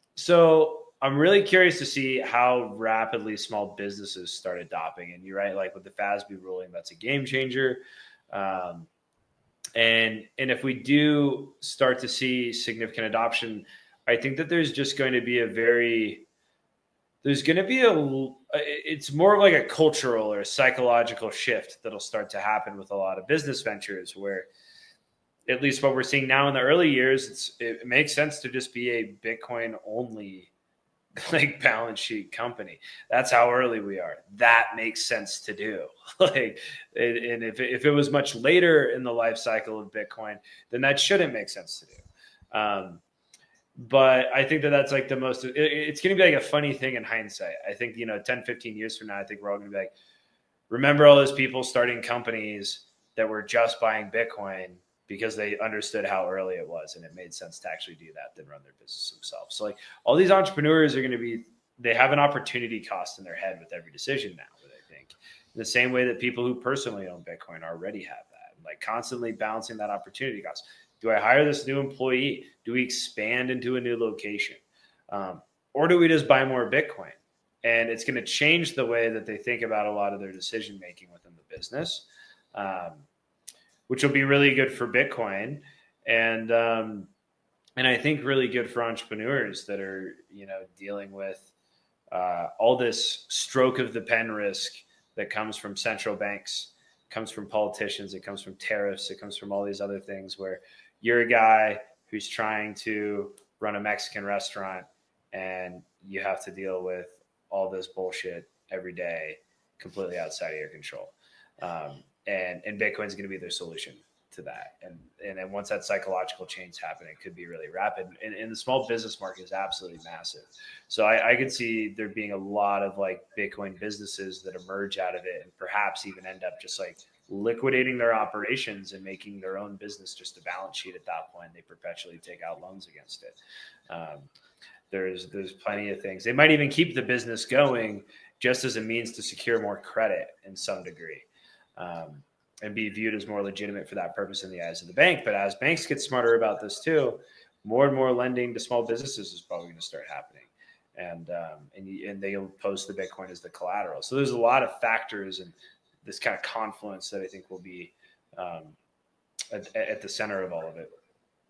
Speaker 2: so I'm really curious to see how rapidly small businesses start adopting. And you're right, like with the F A S B ruling, that's a game changer. Um, and and if we do start to see significant adoption, I think that there's just going to be a very There's going to be a, it's more of like a cultural or a psychological shift that'll start to happen with a lot of business ventures, where at least what we're seeing now in the early years, it's, it makes sense to just be a Bitcoin only like balance sheet company. That's how early we are. That makes sense to do. Like, and if, if it was much later in the life cycle of Bitcoin, then that shouldn't make sense to do. Um, But I think that that's like the most, it, it's going to be like a funny thing in hindsight. I think, you know, ten, fifteen years from now, I think we're all going to be like, remember all those people starting companies that were just buying Bitcoin because they understood how early it was and it made sense to actually do that than run their business themselves. So like all these entrepreneurs are going to be, they have an opportunity cost in their head with every decision now, but I think in the same way that people who personally own Bitcoin already have that, like constantly balancing that opportunity cost. Do I hire this new employee? Do we expand into a new location? Um, or do we just buy more Bitcoin? And it's going to change the way that they think about a lot of their decision-making within the business, um, which will be really good for Bitcoin. And, um, and I think really good for entrepreneurs that are, you know, dealing with uh, all this stroke of the pen risk that comes from central banks, comes from politicians, it comes from tariffs, it comes from all these other things where you're a guy who's trying to run a Mexican restaurant and you have to deal with all this bullshit every day, completely outside of your control. Um, and, and Bitcoin is going to be their solution to that. And, and then once that psychological change happen, it could be really rapid. And, and the small business market is absolutely massive. So I, I could see there being a lot of like Bitcoin businesses that emerge out of it and perhaps even end up just like liquidating their operations and making their own business just a balance sheet at that point. They perpetually take out loans against it. Um, there's, there's plenty of things. They might even keep the business going just as a means to secure more credit in some degree. Um, and be viewed as more legitimate for that purpose in the eyes of the bank. But as banks get smarter about this too, more and more lending to small businesses is probably going to start happening. And, um, and, and they'll post the Bitcoin as the collateral. So there's a lot of factors and this kind of confluence that I think will be um, at, at the center of all of it.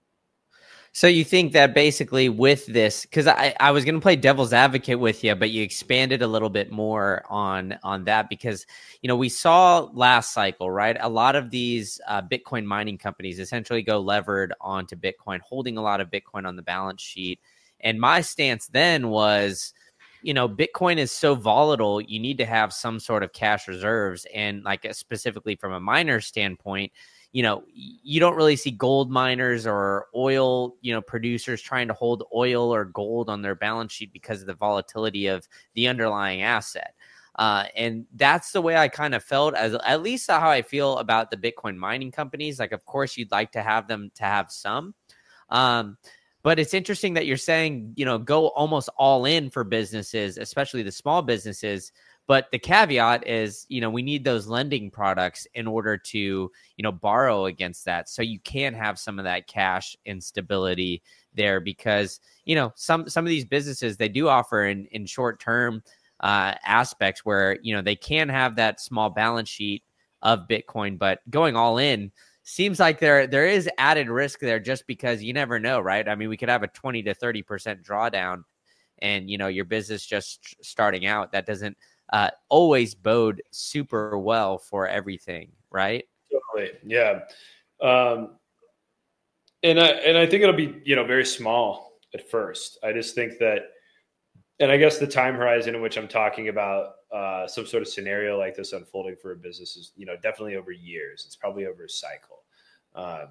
Speaker 1: So you think that basically with this, because I, I was going to play devil's advocate with you, but you expanded a little bit more on on that because, you know, we saw last cycle, right? A lot of these uh, Bitcoin mining companies essentially go levered onto Bitcoin, holding a lot of Bitcoin on the balance sheet. And my stance then was, you know, Bitcoin is so volatile, you need to have some sort of cash reserves. And like specifically from a miner standpoint, you know, you don't really see gold miners or oil, you know, producers trying to hold oil or gold on their balance sheet because of the volatility of the underlying asset. Uh, and that's the way I kind of felt, as at least how I feel about the Bitcoin mining companies. Like, of course, you'd like to have them to have some. Um, but it's interesting that you're saying, you know, go almost all in for businesses, especially the small businesses. But the caveat is, you know, we need those lending products in order to, you know, borrow against that. So you can have some of that cash and stability there because, you know, some some of these businesses, they do offer in, in short term uh, aspects where, you know, they can have that small balance sheet of Bitcoin, but going all in seems like there there is added risk there just because you never know, right? I mean, we could have a twenty to thirty percent drawdown and, you know, your business just starting out. That doesn't uh, always bode super well for everything, right?
Speaker 2: Totally. Yeah. Um, and I, and I think it'll be, you know, very small at first. I just think that, and I guess the time horizon in which I'm talking about uh, some sort of scenario like this unfolding for a business is, you know, definitely over years. It's probably over a cycle. Um,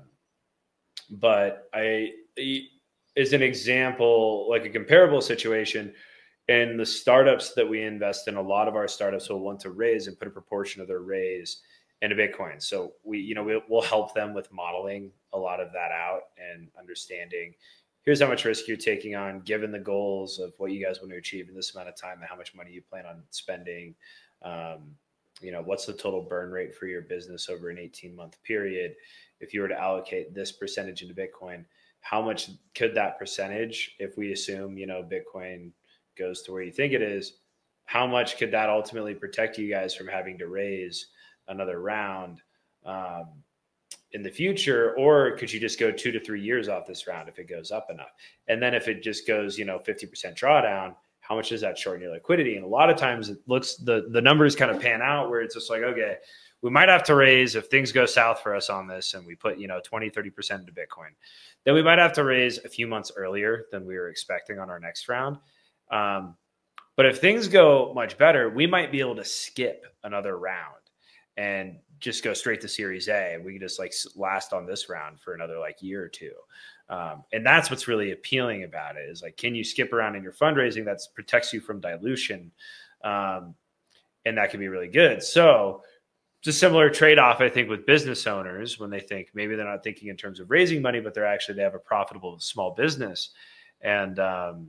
Speaker 2: but I, as an example, like a comparable situation, and the startups that we invest in, a lot of our startups will want to raise and put a proportion of their raise into Bitcoin. So we, you know, we, we'll help them with modeling a lot of that out and understanding, here's how much risk you're taking on, given the goals of what you guys want to achieve in this amount of time and how much money you plan on spending. Um, you know, what's the total burn rate for your business over an eighteen month period? If you were to allocate this percentage into Bitcoin, how much could that percentage, if we assume, you know, Bitcoin goes to where you think it is, how much could that ultimately protect you guys from having to raise another round um, in the future? Or could you just go two to three years off this round if it goes up enough? And then if it just goes, you know, fifty percent drawdown, how much does that shorten your liquidity? And a lot of times it looks, the, the numbers kind of pan out where it's just like, okay, we might have to raise, if things go south for us on this and we put, you know, twenty, thirty percent into Bitcoin, then we might have to raise a few months earlier than we were expecting on our next round. Um, but if things go much better, we might be able to skip another round and just go straight to Series A. We can just like last on this round for another like year or two. Um, and that's what's really appealing about it, is like, can you skip around in your fundraising that protects you from dilution? Um, and that can be really good. So it's a similar trade-off, I think, with business owners when they think maybe they're not thinking in terms of raising money, but they're actually, they have a profitable small business. And, um,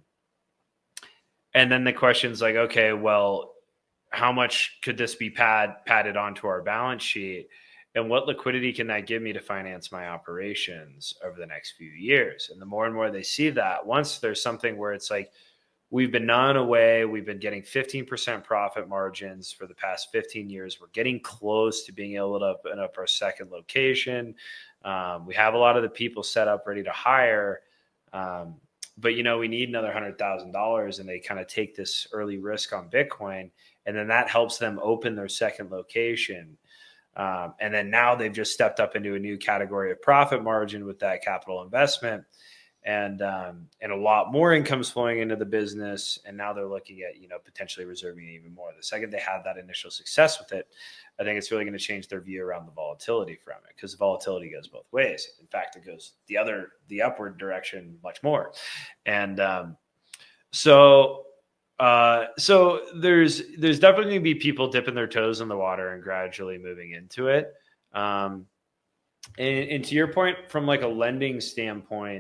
Speaker 2: and then the question's like, okay, well, how much could this be pad padded onto our balance sheet? And what liquidity can that give me to finance my operations over the next few years? And the more and more they see that, once there's something where it's like, we've been gnawing away, we've been getting fifteen percent profit margins for the past fifteen years. We're getting close to being able to open up our second location. Um, we have a lot of the people set up, ready to hire. Um, but, you know, we need another one hundred thousand dollars, and they kind of take this early risk on Bitcoin. And then that helps them open their second location. Um, and then now they've just stepped up into a new category of profit margin with that capital investment. And um, and a lot more income's flowing into the business. And now they're looking at, you know, potentially reserving even more. The second they have that initial success with it, I think it's really going to change their view around the volatility from it, because the volatility goes both ways. In fact, it goes the other, the upward direction much more. And um, so uh, so there's there's definitely going to be people dipping their toes in the water and gradually moving into it. Um, and, and to your point, from like a lending standpoint,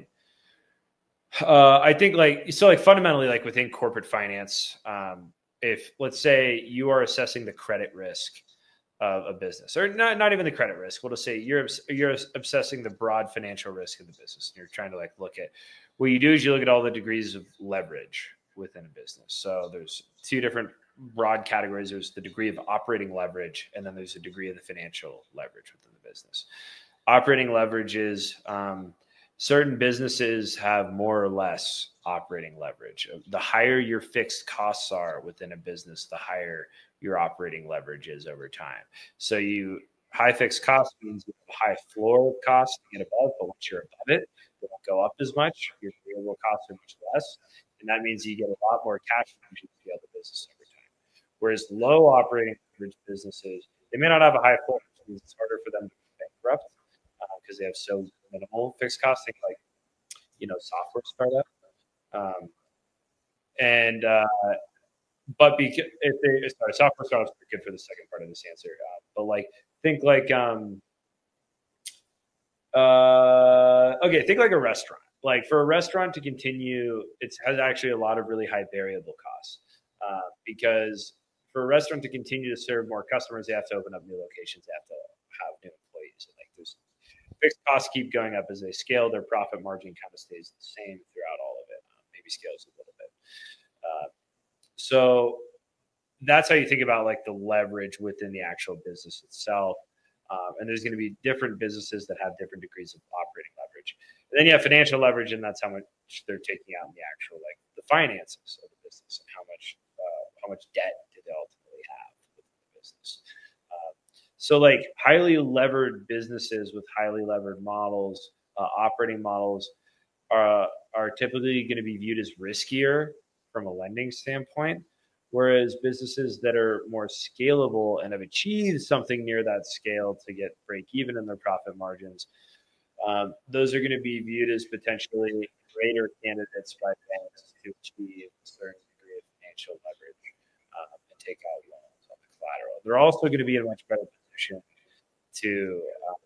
Speaker 2: Uh, I think like, so like fundamentally, like within corporate finance, um, if let's say you are assessing the credit risk of a business, or not, not even the credit risk, we'll just say you're, you're assessing the broad financial risk of the business. And you're trying to like look at, what you do is you look at all the degrees of leverage within a business. So there's two different broad categories. There's the degree of operating leverage, and then there's a degree of the financial leverage within the business. Operating leverage is, um, certain businesses have more or less operating leverage. The higher your fixed costs are within a business, the higher your operating leverage is over time. So you high fixed cost means you have a high floor of costs to get above, but once you're above it, they don't go up as much. Your variable costs are much less. And that means you get a lot more cash flow to scale the business over time. Whereas low operating leverage businesses, they may not have a high floor, which means it's harder for them to be bankrupt because uh, they have so minimal fixed costs, think like, you know, software startup. Um, and, uh, but because if they, sorry, software startups are good for the second part of this answer. Uh, but like, think like, um, uh, okay, think like a restaurant. Like for a restaurant to continue, it has actually a lot of really high variable costs uh, because for a restaurant to continue to serve more customers, they have to open up new locations. They have to have new employees. And like there's fixed costs keep going up as they scale. Their profit margin kind of stays the same throughout all of it. Uh, maybe scales a little bit. Uh, so that's how you think about like the leverage within the actual business itself. Um, and there's going to be different businesses that have different degrees of operating leverage. And then you have financial leverage, and that's how much they're taking out in the actual, like the finances of the business, and how much uh, how much debt do they ultimately have within the business. Uh, so like highly levered businesses with highly levered models, uh, operating models are, are typically going to be viewed as riskier from a lending standpoint. Whereas businesses that are more scalable and have achieved something near that scale to get break even in their profit margins, um, those are going to be viewed as potentially greater candidates by banks to achieve a certain degree of financial leverage um, and take out loans on the collateral. They're also going to be in a much better position to, um,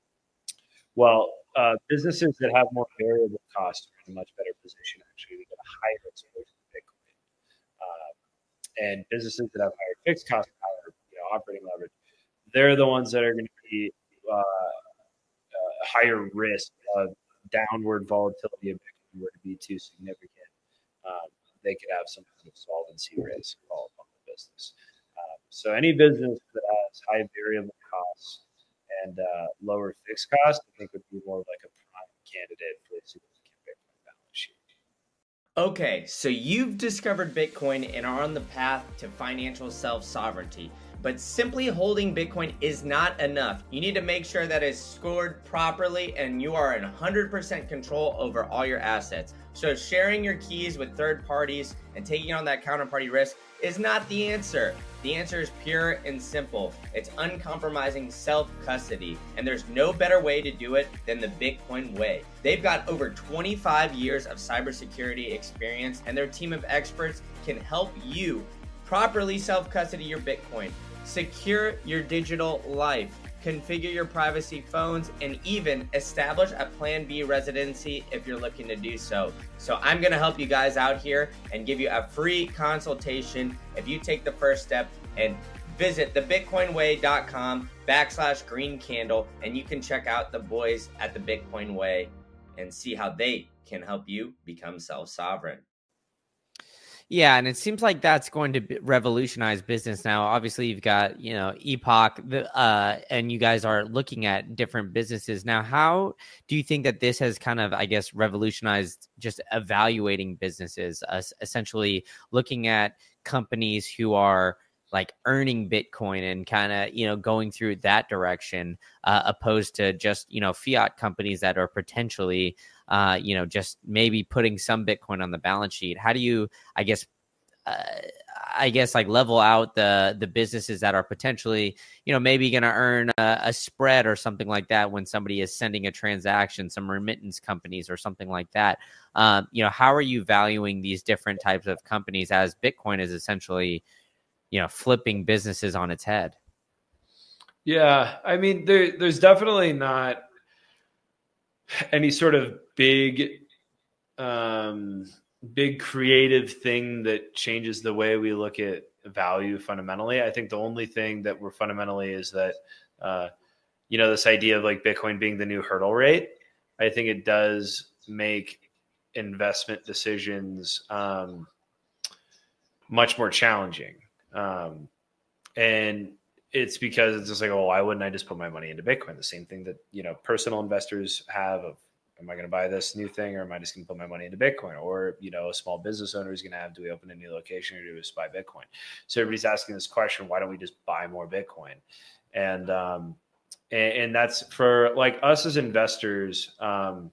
Speaker 2: well, uh, businesses that have more variable costs are in a much better position actually to get a higher exposure to Bitcoin. Uh, and businesses that have higher fixed costs, higher you know, operating leverage, they're the ones that are going to be uh, uh, higher risk of downward volatility of Bitcoin were to be too significant. Um, they could have some kind of solvency risk involved on the business. Um, so any business that has high variable costs and uh, lower fixed costs, I think would be more like a prime candidate for a significant Bitcoin balance sheet.
Speaker 1: Okay, so you've discovered Bitcoin and are on the path to financial self-sovereignty. But simply holding Bitcoin is not enough. You need to make sure that it's scored properly and you are in one hundred percent control over all your assets. So sharing your keys with third parties and taking on that counterparty risk is not the answer. The answer is pure and simple. It's uncompromising self-custody, and there's no better way to do it than the Bitcoin way. They've got over twenty-five years of cybersecurity experience, and their team of experts can help you properly self-custody your Bitcoin, secure your digital life, configure your privacy phones, and even establish a Plan B residency if you're looking to do so. So I'm gonna help you guys out here and give you a free consultation if you take the first step and visit thebitcoinway.com backslash green candle, and you can check out the boys at the Bitcoin Way and see how they can help you become self-sovereign. Yeah, and it seems like that's going to be revolutionize business now. Obviously, you've got, you know, Epoch, the, uh, and you guys are looking at different businesses. Now, how do you think that this has kind of, I guess, revolutionized just evaluating businesses, uh, essentially looking at companies who are like earning Bitcoin and kind of, you know, going through that direction, uh, opposed to just, you know, fiat companies that are potentially Uh, you know, just maybe putting some Bitcoin on the balance sheet? How do you, I guess, uh, I guess like level out the the businesses that are potentially, you know, maybe going to earn a, a spread or something like that when somebody is sending a transaction, some remittance companies or something like that? Um, you know, how are you valuing these different types of companies as Bitcoin is essentially, you know, flipping businesses on its head?
Speaker 2: Yeah, I mean, there, there's definitely not any sort of big, um, big creative thing that changes the way we look at value fundamentally. I think the only thing that we're fundamentally is that, uh, you know, this idea of like Bitcoin being the new hurdle rate. I think it does make investment decisions um, much more challenging. Um, and it's because it's just like, oh, why wouldn't I just put my money into Bitcoin? The same thing that, you know, personal investors have of, am I going to buy this new thing or am I just going to put my money into Bitcoin? Or, you know, a small business owner is going to have, do we open a new location or do we just buy Bitcoin? So everybody's asking this question, why don't we just buy more Bitcoin? And, um, and, and that's for like us as investors. Um,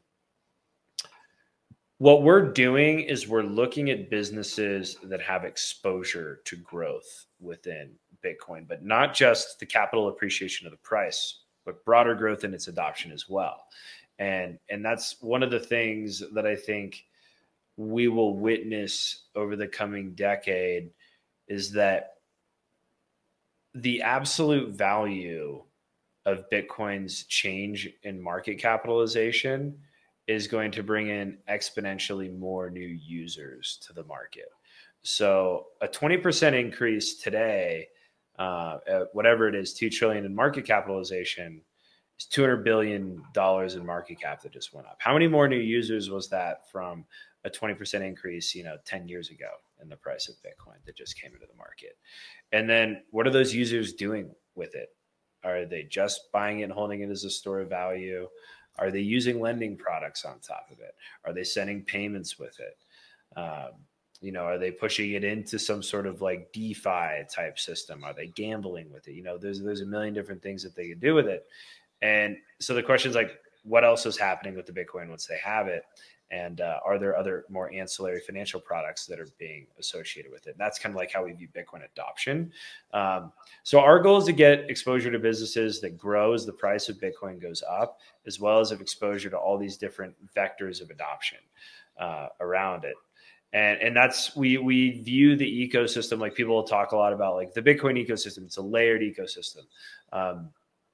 Speaker 2: what we're doing is we're looking at businesses that have exposure to growth within Bitcoin, but not just the capital appreciation of the price, but broader growth in its adoption as well. And, and that's one of the things that I think we will witness over the coming decade is that the absolute value of Bitcoin's change in market capitalization is going to bring in exponentially more new users to the market. So a twenty percent increase today, uh, at whatever it is, two trillion dollars in market capitalization, is two hundred billion dollars in market cap that just went up. How many more new users was that from a twenty percent increase, you know, ten years ago in the price of Bitcoin that just came into the market? And then what are those users doing with it? Are they just buying it and holding it as a store of value? Are they using lending products on top of it? Are they sending payments with it? Um, you know, are they pushing it into some sort of like DeFi type system? Are they gambling with it? You know, there's there's a million different things that they could do with it. And so the question is like, what else is happening with the Bitcoin once they have it? And uh, are there other more ancillary financial products that are being associated with it? And that's kind of like how we view Bitcoin adoption. Um, so our goal is to get exposure to businesses that grow as the price of Bitcoin goes up, as well as have exposure to all these different vectors of adoption uh, around it. And, and that's, we, we view the ecosystem, like people will talk a lot about like the Bitcoin ecosystem. It's a layered ecosystem. Um,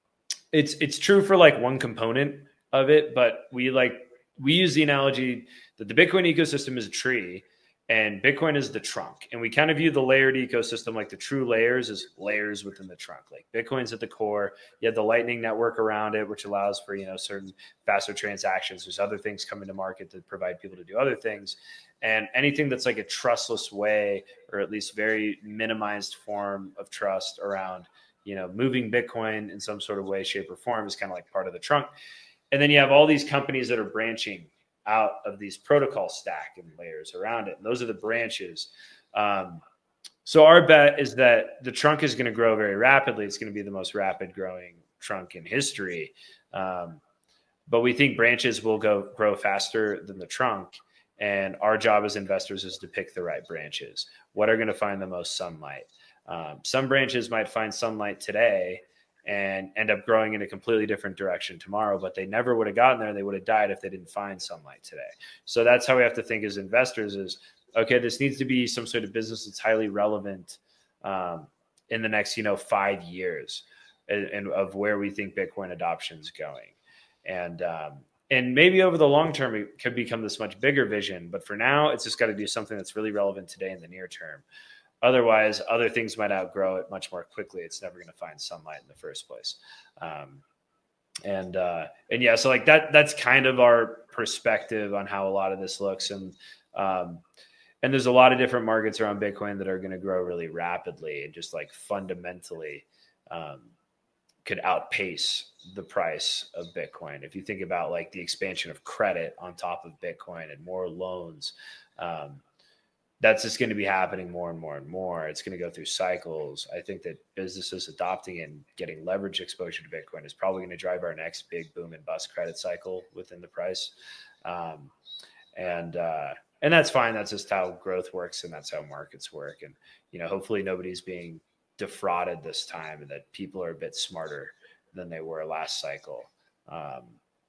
Speaker 2: it's, it's true for like one component of it, but we like, we use the analogy that the Bitcoin ecosystem is a tree and Bitcoin is the trunk. And we kind of view the layered ecosystem, like the true layers, as layers within the trunk. Like Bitcoin's at the core. You have the Lightning Network around it, which allows for, you know, certain faster transactions. There's other things coming to market to provide people to do other things. And anything that's like a trustless way, or at least very minimized form of trust around, you know, moving Bitcoin in some sort of way, shape, or form is kind of like part of the trunk. And then you have all these companies that are branching out of these protocol stack and layers around it. And those are the branches. Um, so our bet is that the trunk is going to grow very rapidly. It's going to be the most rapid growing trunk in history. Um, but we think branches will go grow faster than the trunk. And our job as investors is to pick the right branches. What are going to find the most sunlight? Um, some branches might find sunlight today and end up growing in a completely different direction tomorrow, but they never would have gotten there. They would have died if they didn't find sunlight today. So that's how we have to think as investors is, okay, this needs to be some sort of business that's highly relevant um, in the next, you know, five years and, and of where we think Bitcoin adoption is going. And, um, and maybe over the long term, it could become this much bigger vision, but for now, it's just got to do something that's really relevant today in the near term. Otherwise, other things might outgrow it much more quickly. It's never going to find sunlight in the first place. Um, and, uh, and yeah, so like that, that's kind of our perspective on how a lot of this looks. And, um, and there's a lot of different markets around Bitcoin that are going to grow really rapidly and just like fundamentally, um, could outpace the price of Bitcoin. If you think about like the expansion of credit on top of Bitcoin and more loans, um, that's just going to be happening more and more and more. It's going to go through cycles. I think that businesses adopting and getting leverage exposure to Bitcoin is probably going to drive our next big boom and bust credit cycle within the price. Um, and, uh, and that's fine. That's just how growth works. And that's how markets work. And, you know, hopefully nobody's being defrauded this time and that people are a bit smarter than they were last cycle. Um,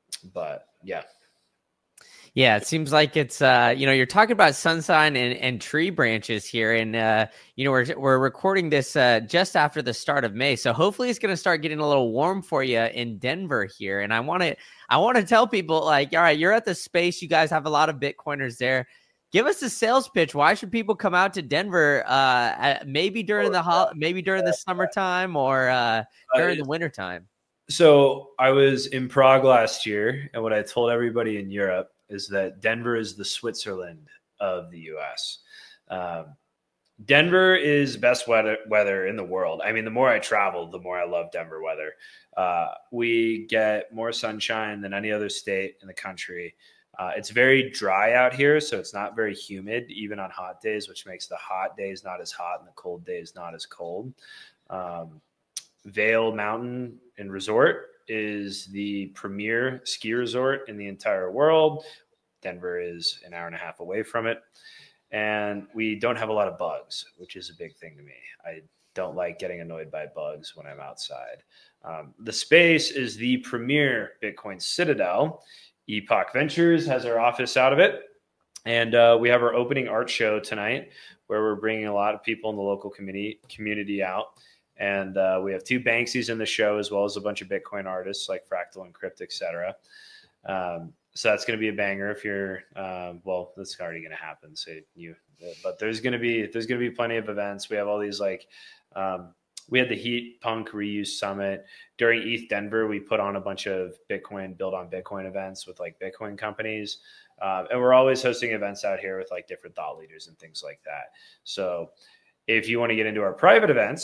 Speaker 2: but yeah.
Speaker 1: Yeah, it seems like it's, uh, you know, you're talking about sunshine and, and tree branches here. And, uh, you know, we're, we're recording this uh, just after the start of May. So hopefully it's going to start getting a little warm for you in Denver here. And I want to, I want to tell people like, all right, you're at the space. You guys have a lot of Bitcoiners there. Give us a sales pitch. Why should people come out to Denver? Uh, maybe during the ho- maybe during the summertime or uh, during the wintertime.
Speaker 2: So I was in Prague last year, and what I told everybody in Europe is that Denver is the Switzerland of the U S. Um, Denver is best weather weather in the world. I mean, the more I travel, the more I love Denver weather. Uh, we get more sunshine than any other state in the country. Uh, it's very dry out here, so it's not very humid, even on hot days, which makes the hot days not as hot and the cold days not as cold. Um, Vail Mountain and Resort is the premier ski resort in the entire world. Denver is an hour and a half away from it. And we don't have a lot of bugs, which is a big thing to me. I don't like getting annoyed by bugs when I'm outside. Um, the space is the premier Bitcoin citadel. Epoch Ventures has our office out of it. And uh, we have our opening art show tonight where we're bringing a lot of people in the local community, community out. And uh, we have two Banksies in the show, as well as a bunch of Bitcoin artists like Fractal and Crypt, et cetera. Um, so that's going to be a banger. If you're, um, well, that's already going to happen. So you, but there's going to be there's going to be plenty of events. We have all these like, um, we had the Heat Punk Reuse Summit during E T H Denver. We put on a bunch of Bitcoin build on Bitcoin events with like Bitcoin companies, uh, and we're always hosting events out here with like different thought leaders and things like that. So if you want to get into our private events,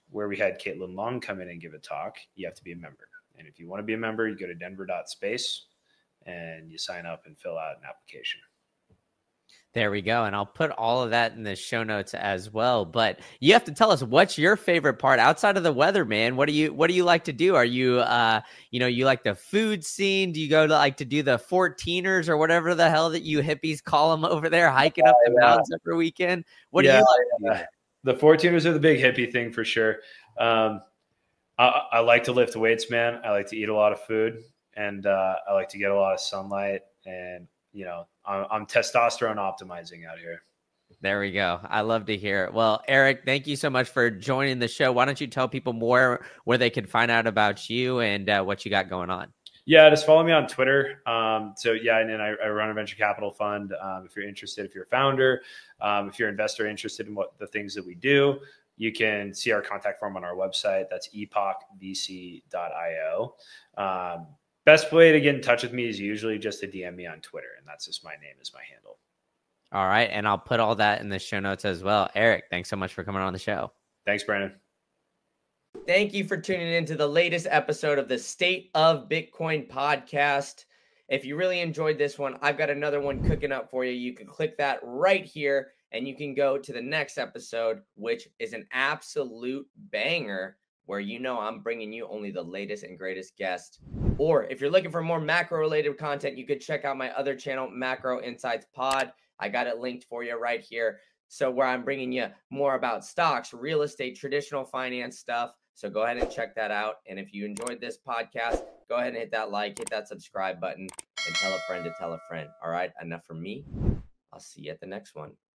Speaker 2: where we had Caitlin Long come in and give a talk, you have to be a member. And if you want to be a member, you go to denver dot space and you sign up and fill out an application.
Speaker 1: There we go. And I'll put all of that in the show notes as well. But you have to tell us, what's your favorite part outside of the weather, man? What do you what do you like to do? Are you uh you know, you like the food scene? Do you go to like to do the fourteeners or whatever the hell that you hippies call them over there, hiking up the yeah. mountains every weekend? What yeah, do you like to do?
Speaker 2: The fourteeners are the big hippie thing for sure. Um I, I like to lift weights, man. I like to eat a lot of food, and uh, I like to get a lot of sunlight, and you know, I'm, I'm testosterone optimizing out here.
Speaker 1: There we go. I love to hear it. Well, Eric, thank you so much for joining the show. Why don't you tell people more where they can find out about you and uh, what you got going on?
Speaker 2: Yeah, just follow me on Twitter. Um, so yeah, and then I, I run a venture capital fund. Um, if you're interested, if you're a founder, um, if you're an investor interested in what the things that we do, you can see our contact form on our website. That's epoch v c dot io. Um, Best way to get in touch with me is usually just to D M me on Twitter, and that's just my name is my handle.
Speaker 1: All right, and I'll put all that in the show notes as well. Eric, thanks so much for coming on the show.
Speaker 2: Thanks, Brandon.
Speaker 1: Thank you for tuning in to the latest episode of the State of Bitcoin podcast. If you really enjoyed this one, I've got another one cooking up for you. You can click that right here, and you can go to the next episode, which is an absolute banger, where you know I'm bringing you only the latest and greatest guests. Or if you're looking for more macro-related content, you could check out my other channel, Macro Insights Pod. I got it linked for you right here. So where I'm bringing you more about stocks, real estate, traditional finance stuff. So go ahead and check that out. And if you enjoyed this podcast, go ahead and hit that like, hit that subscribe button, and tell a friend to tell a friend. All right, enough from me. I'll see you at the next one.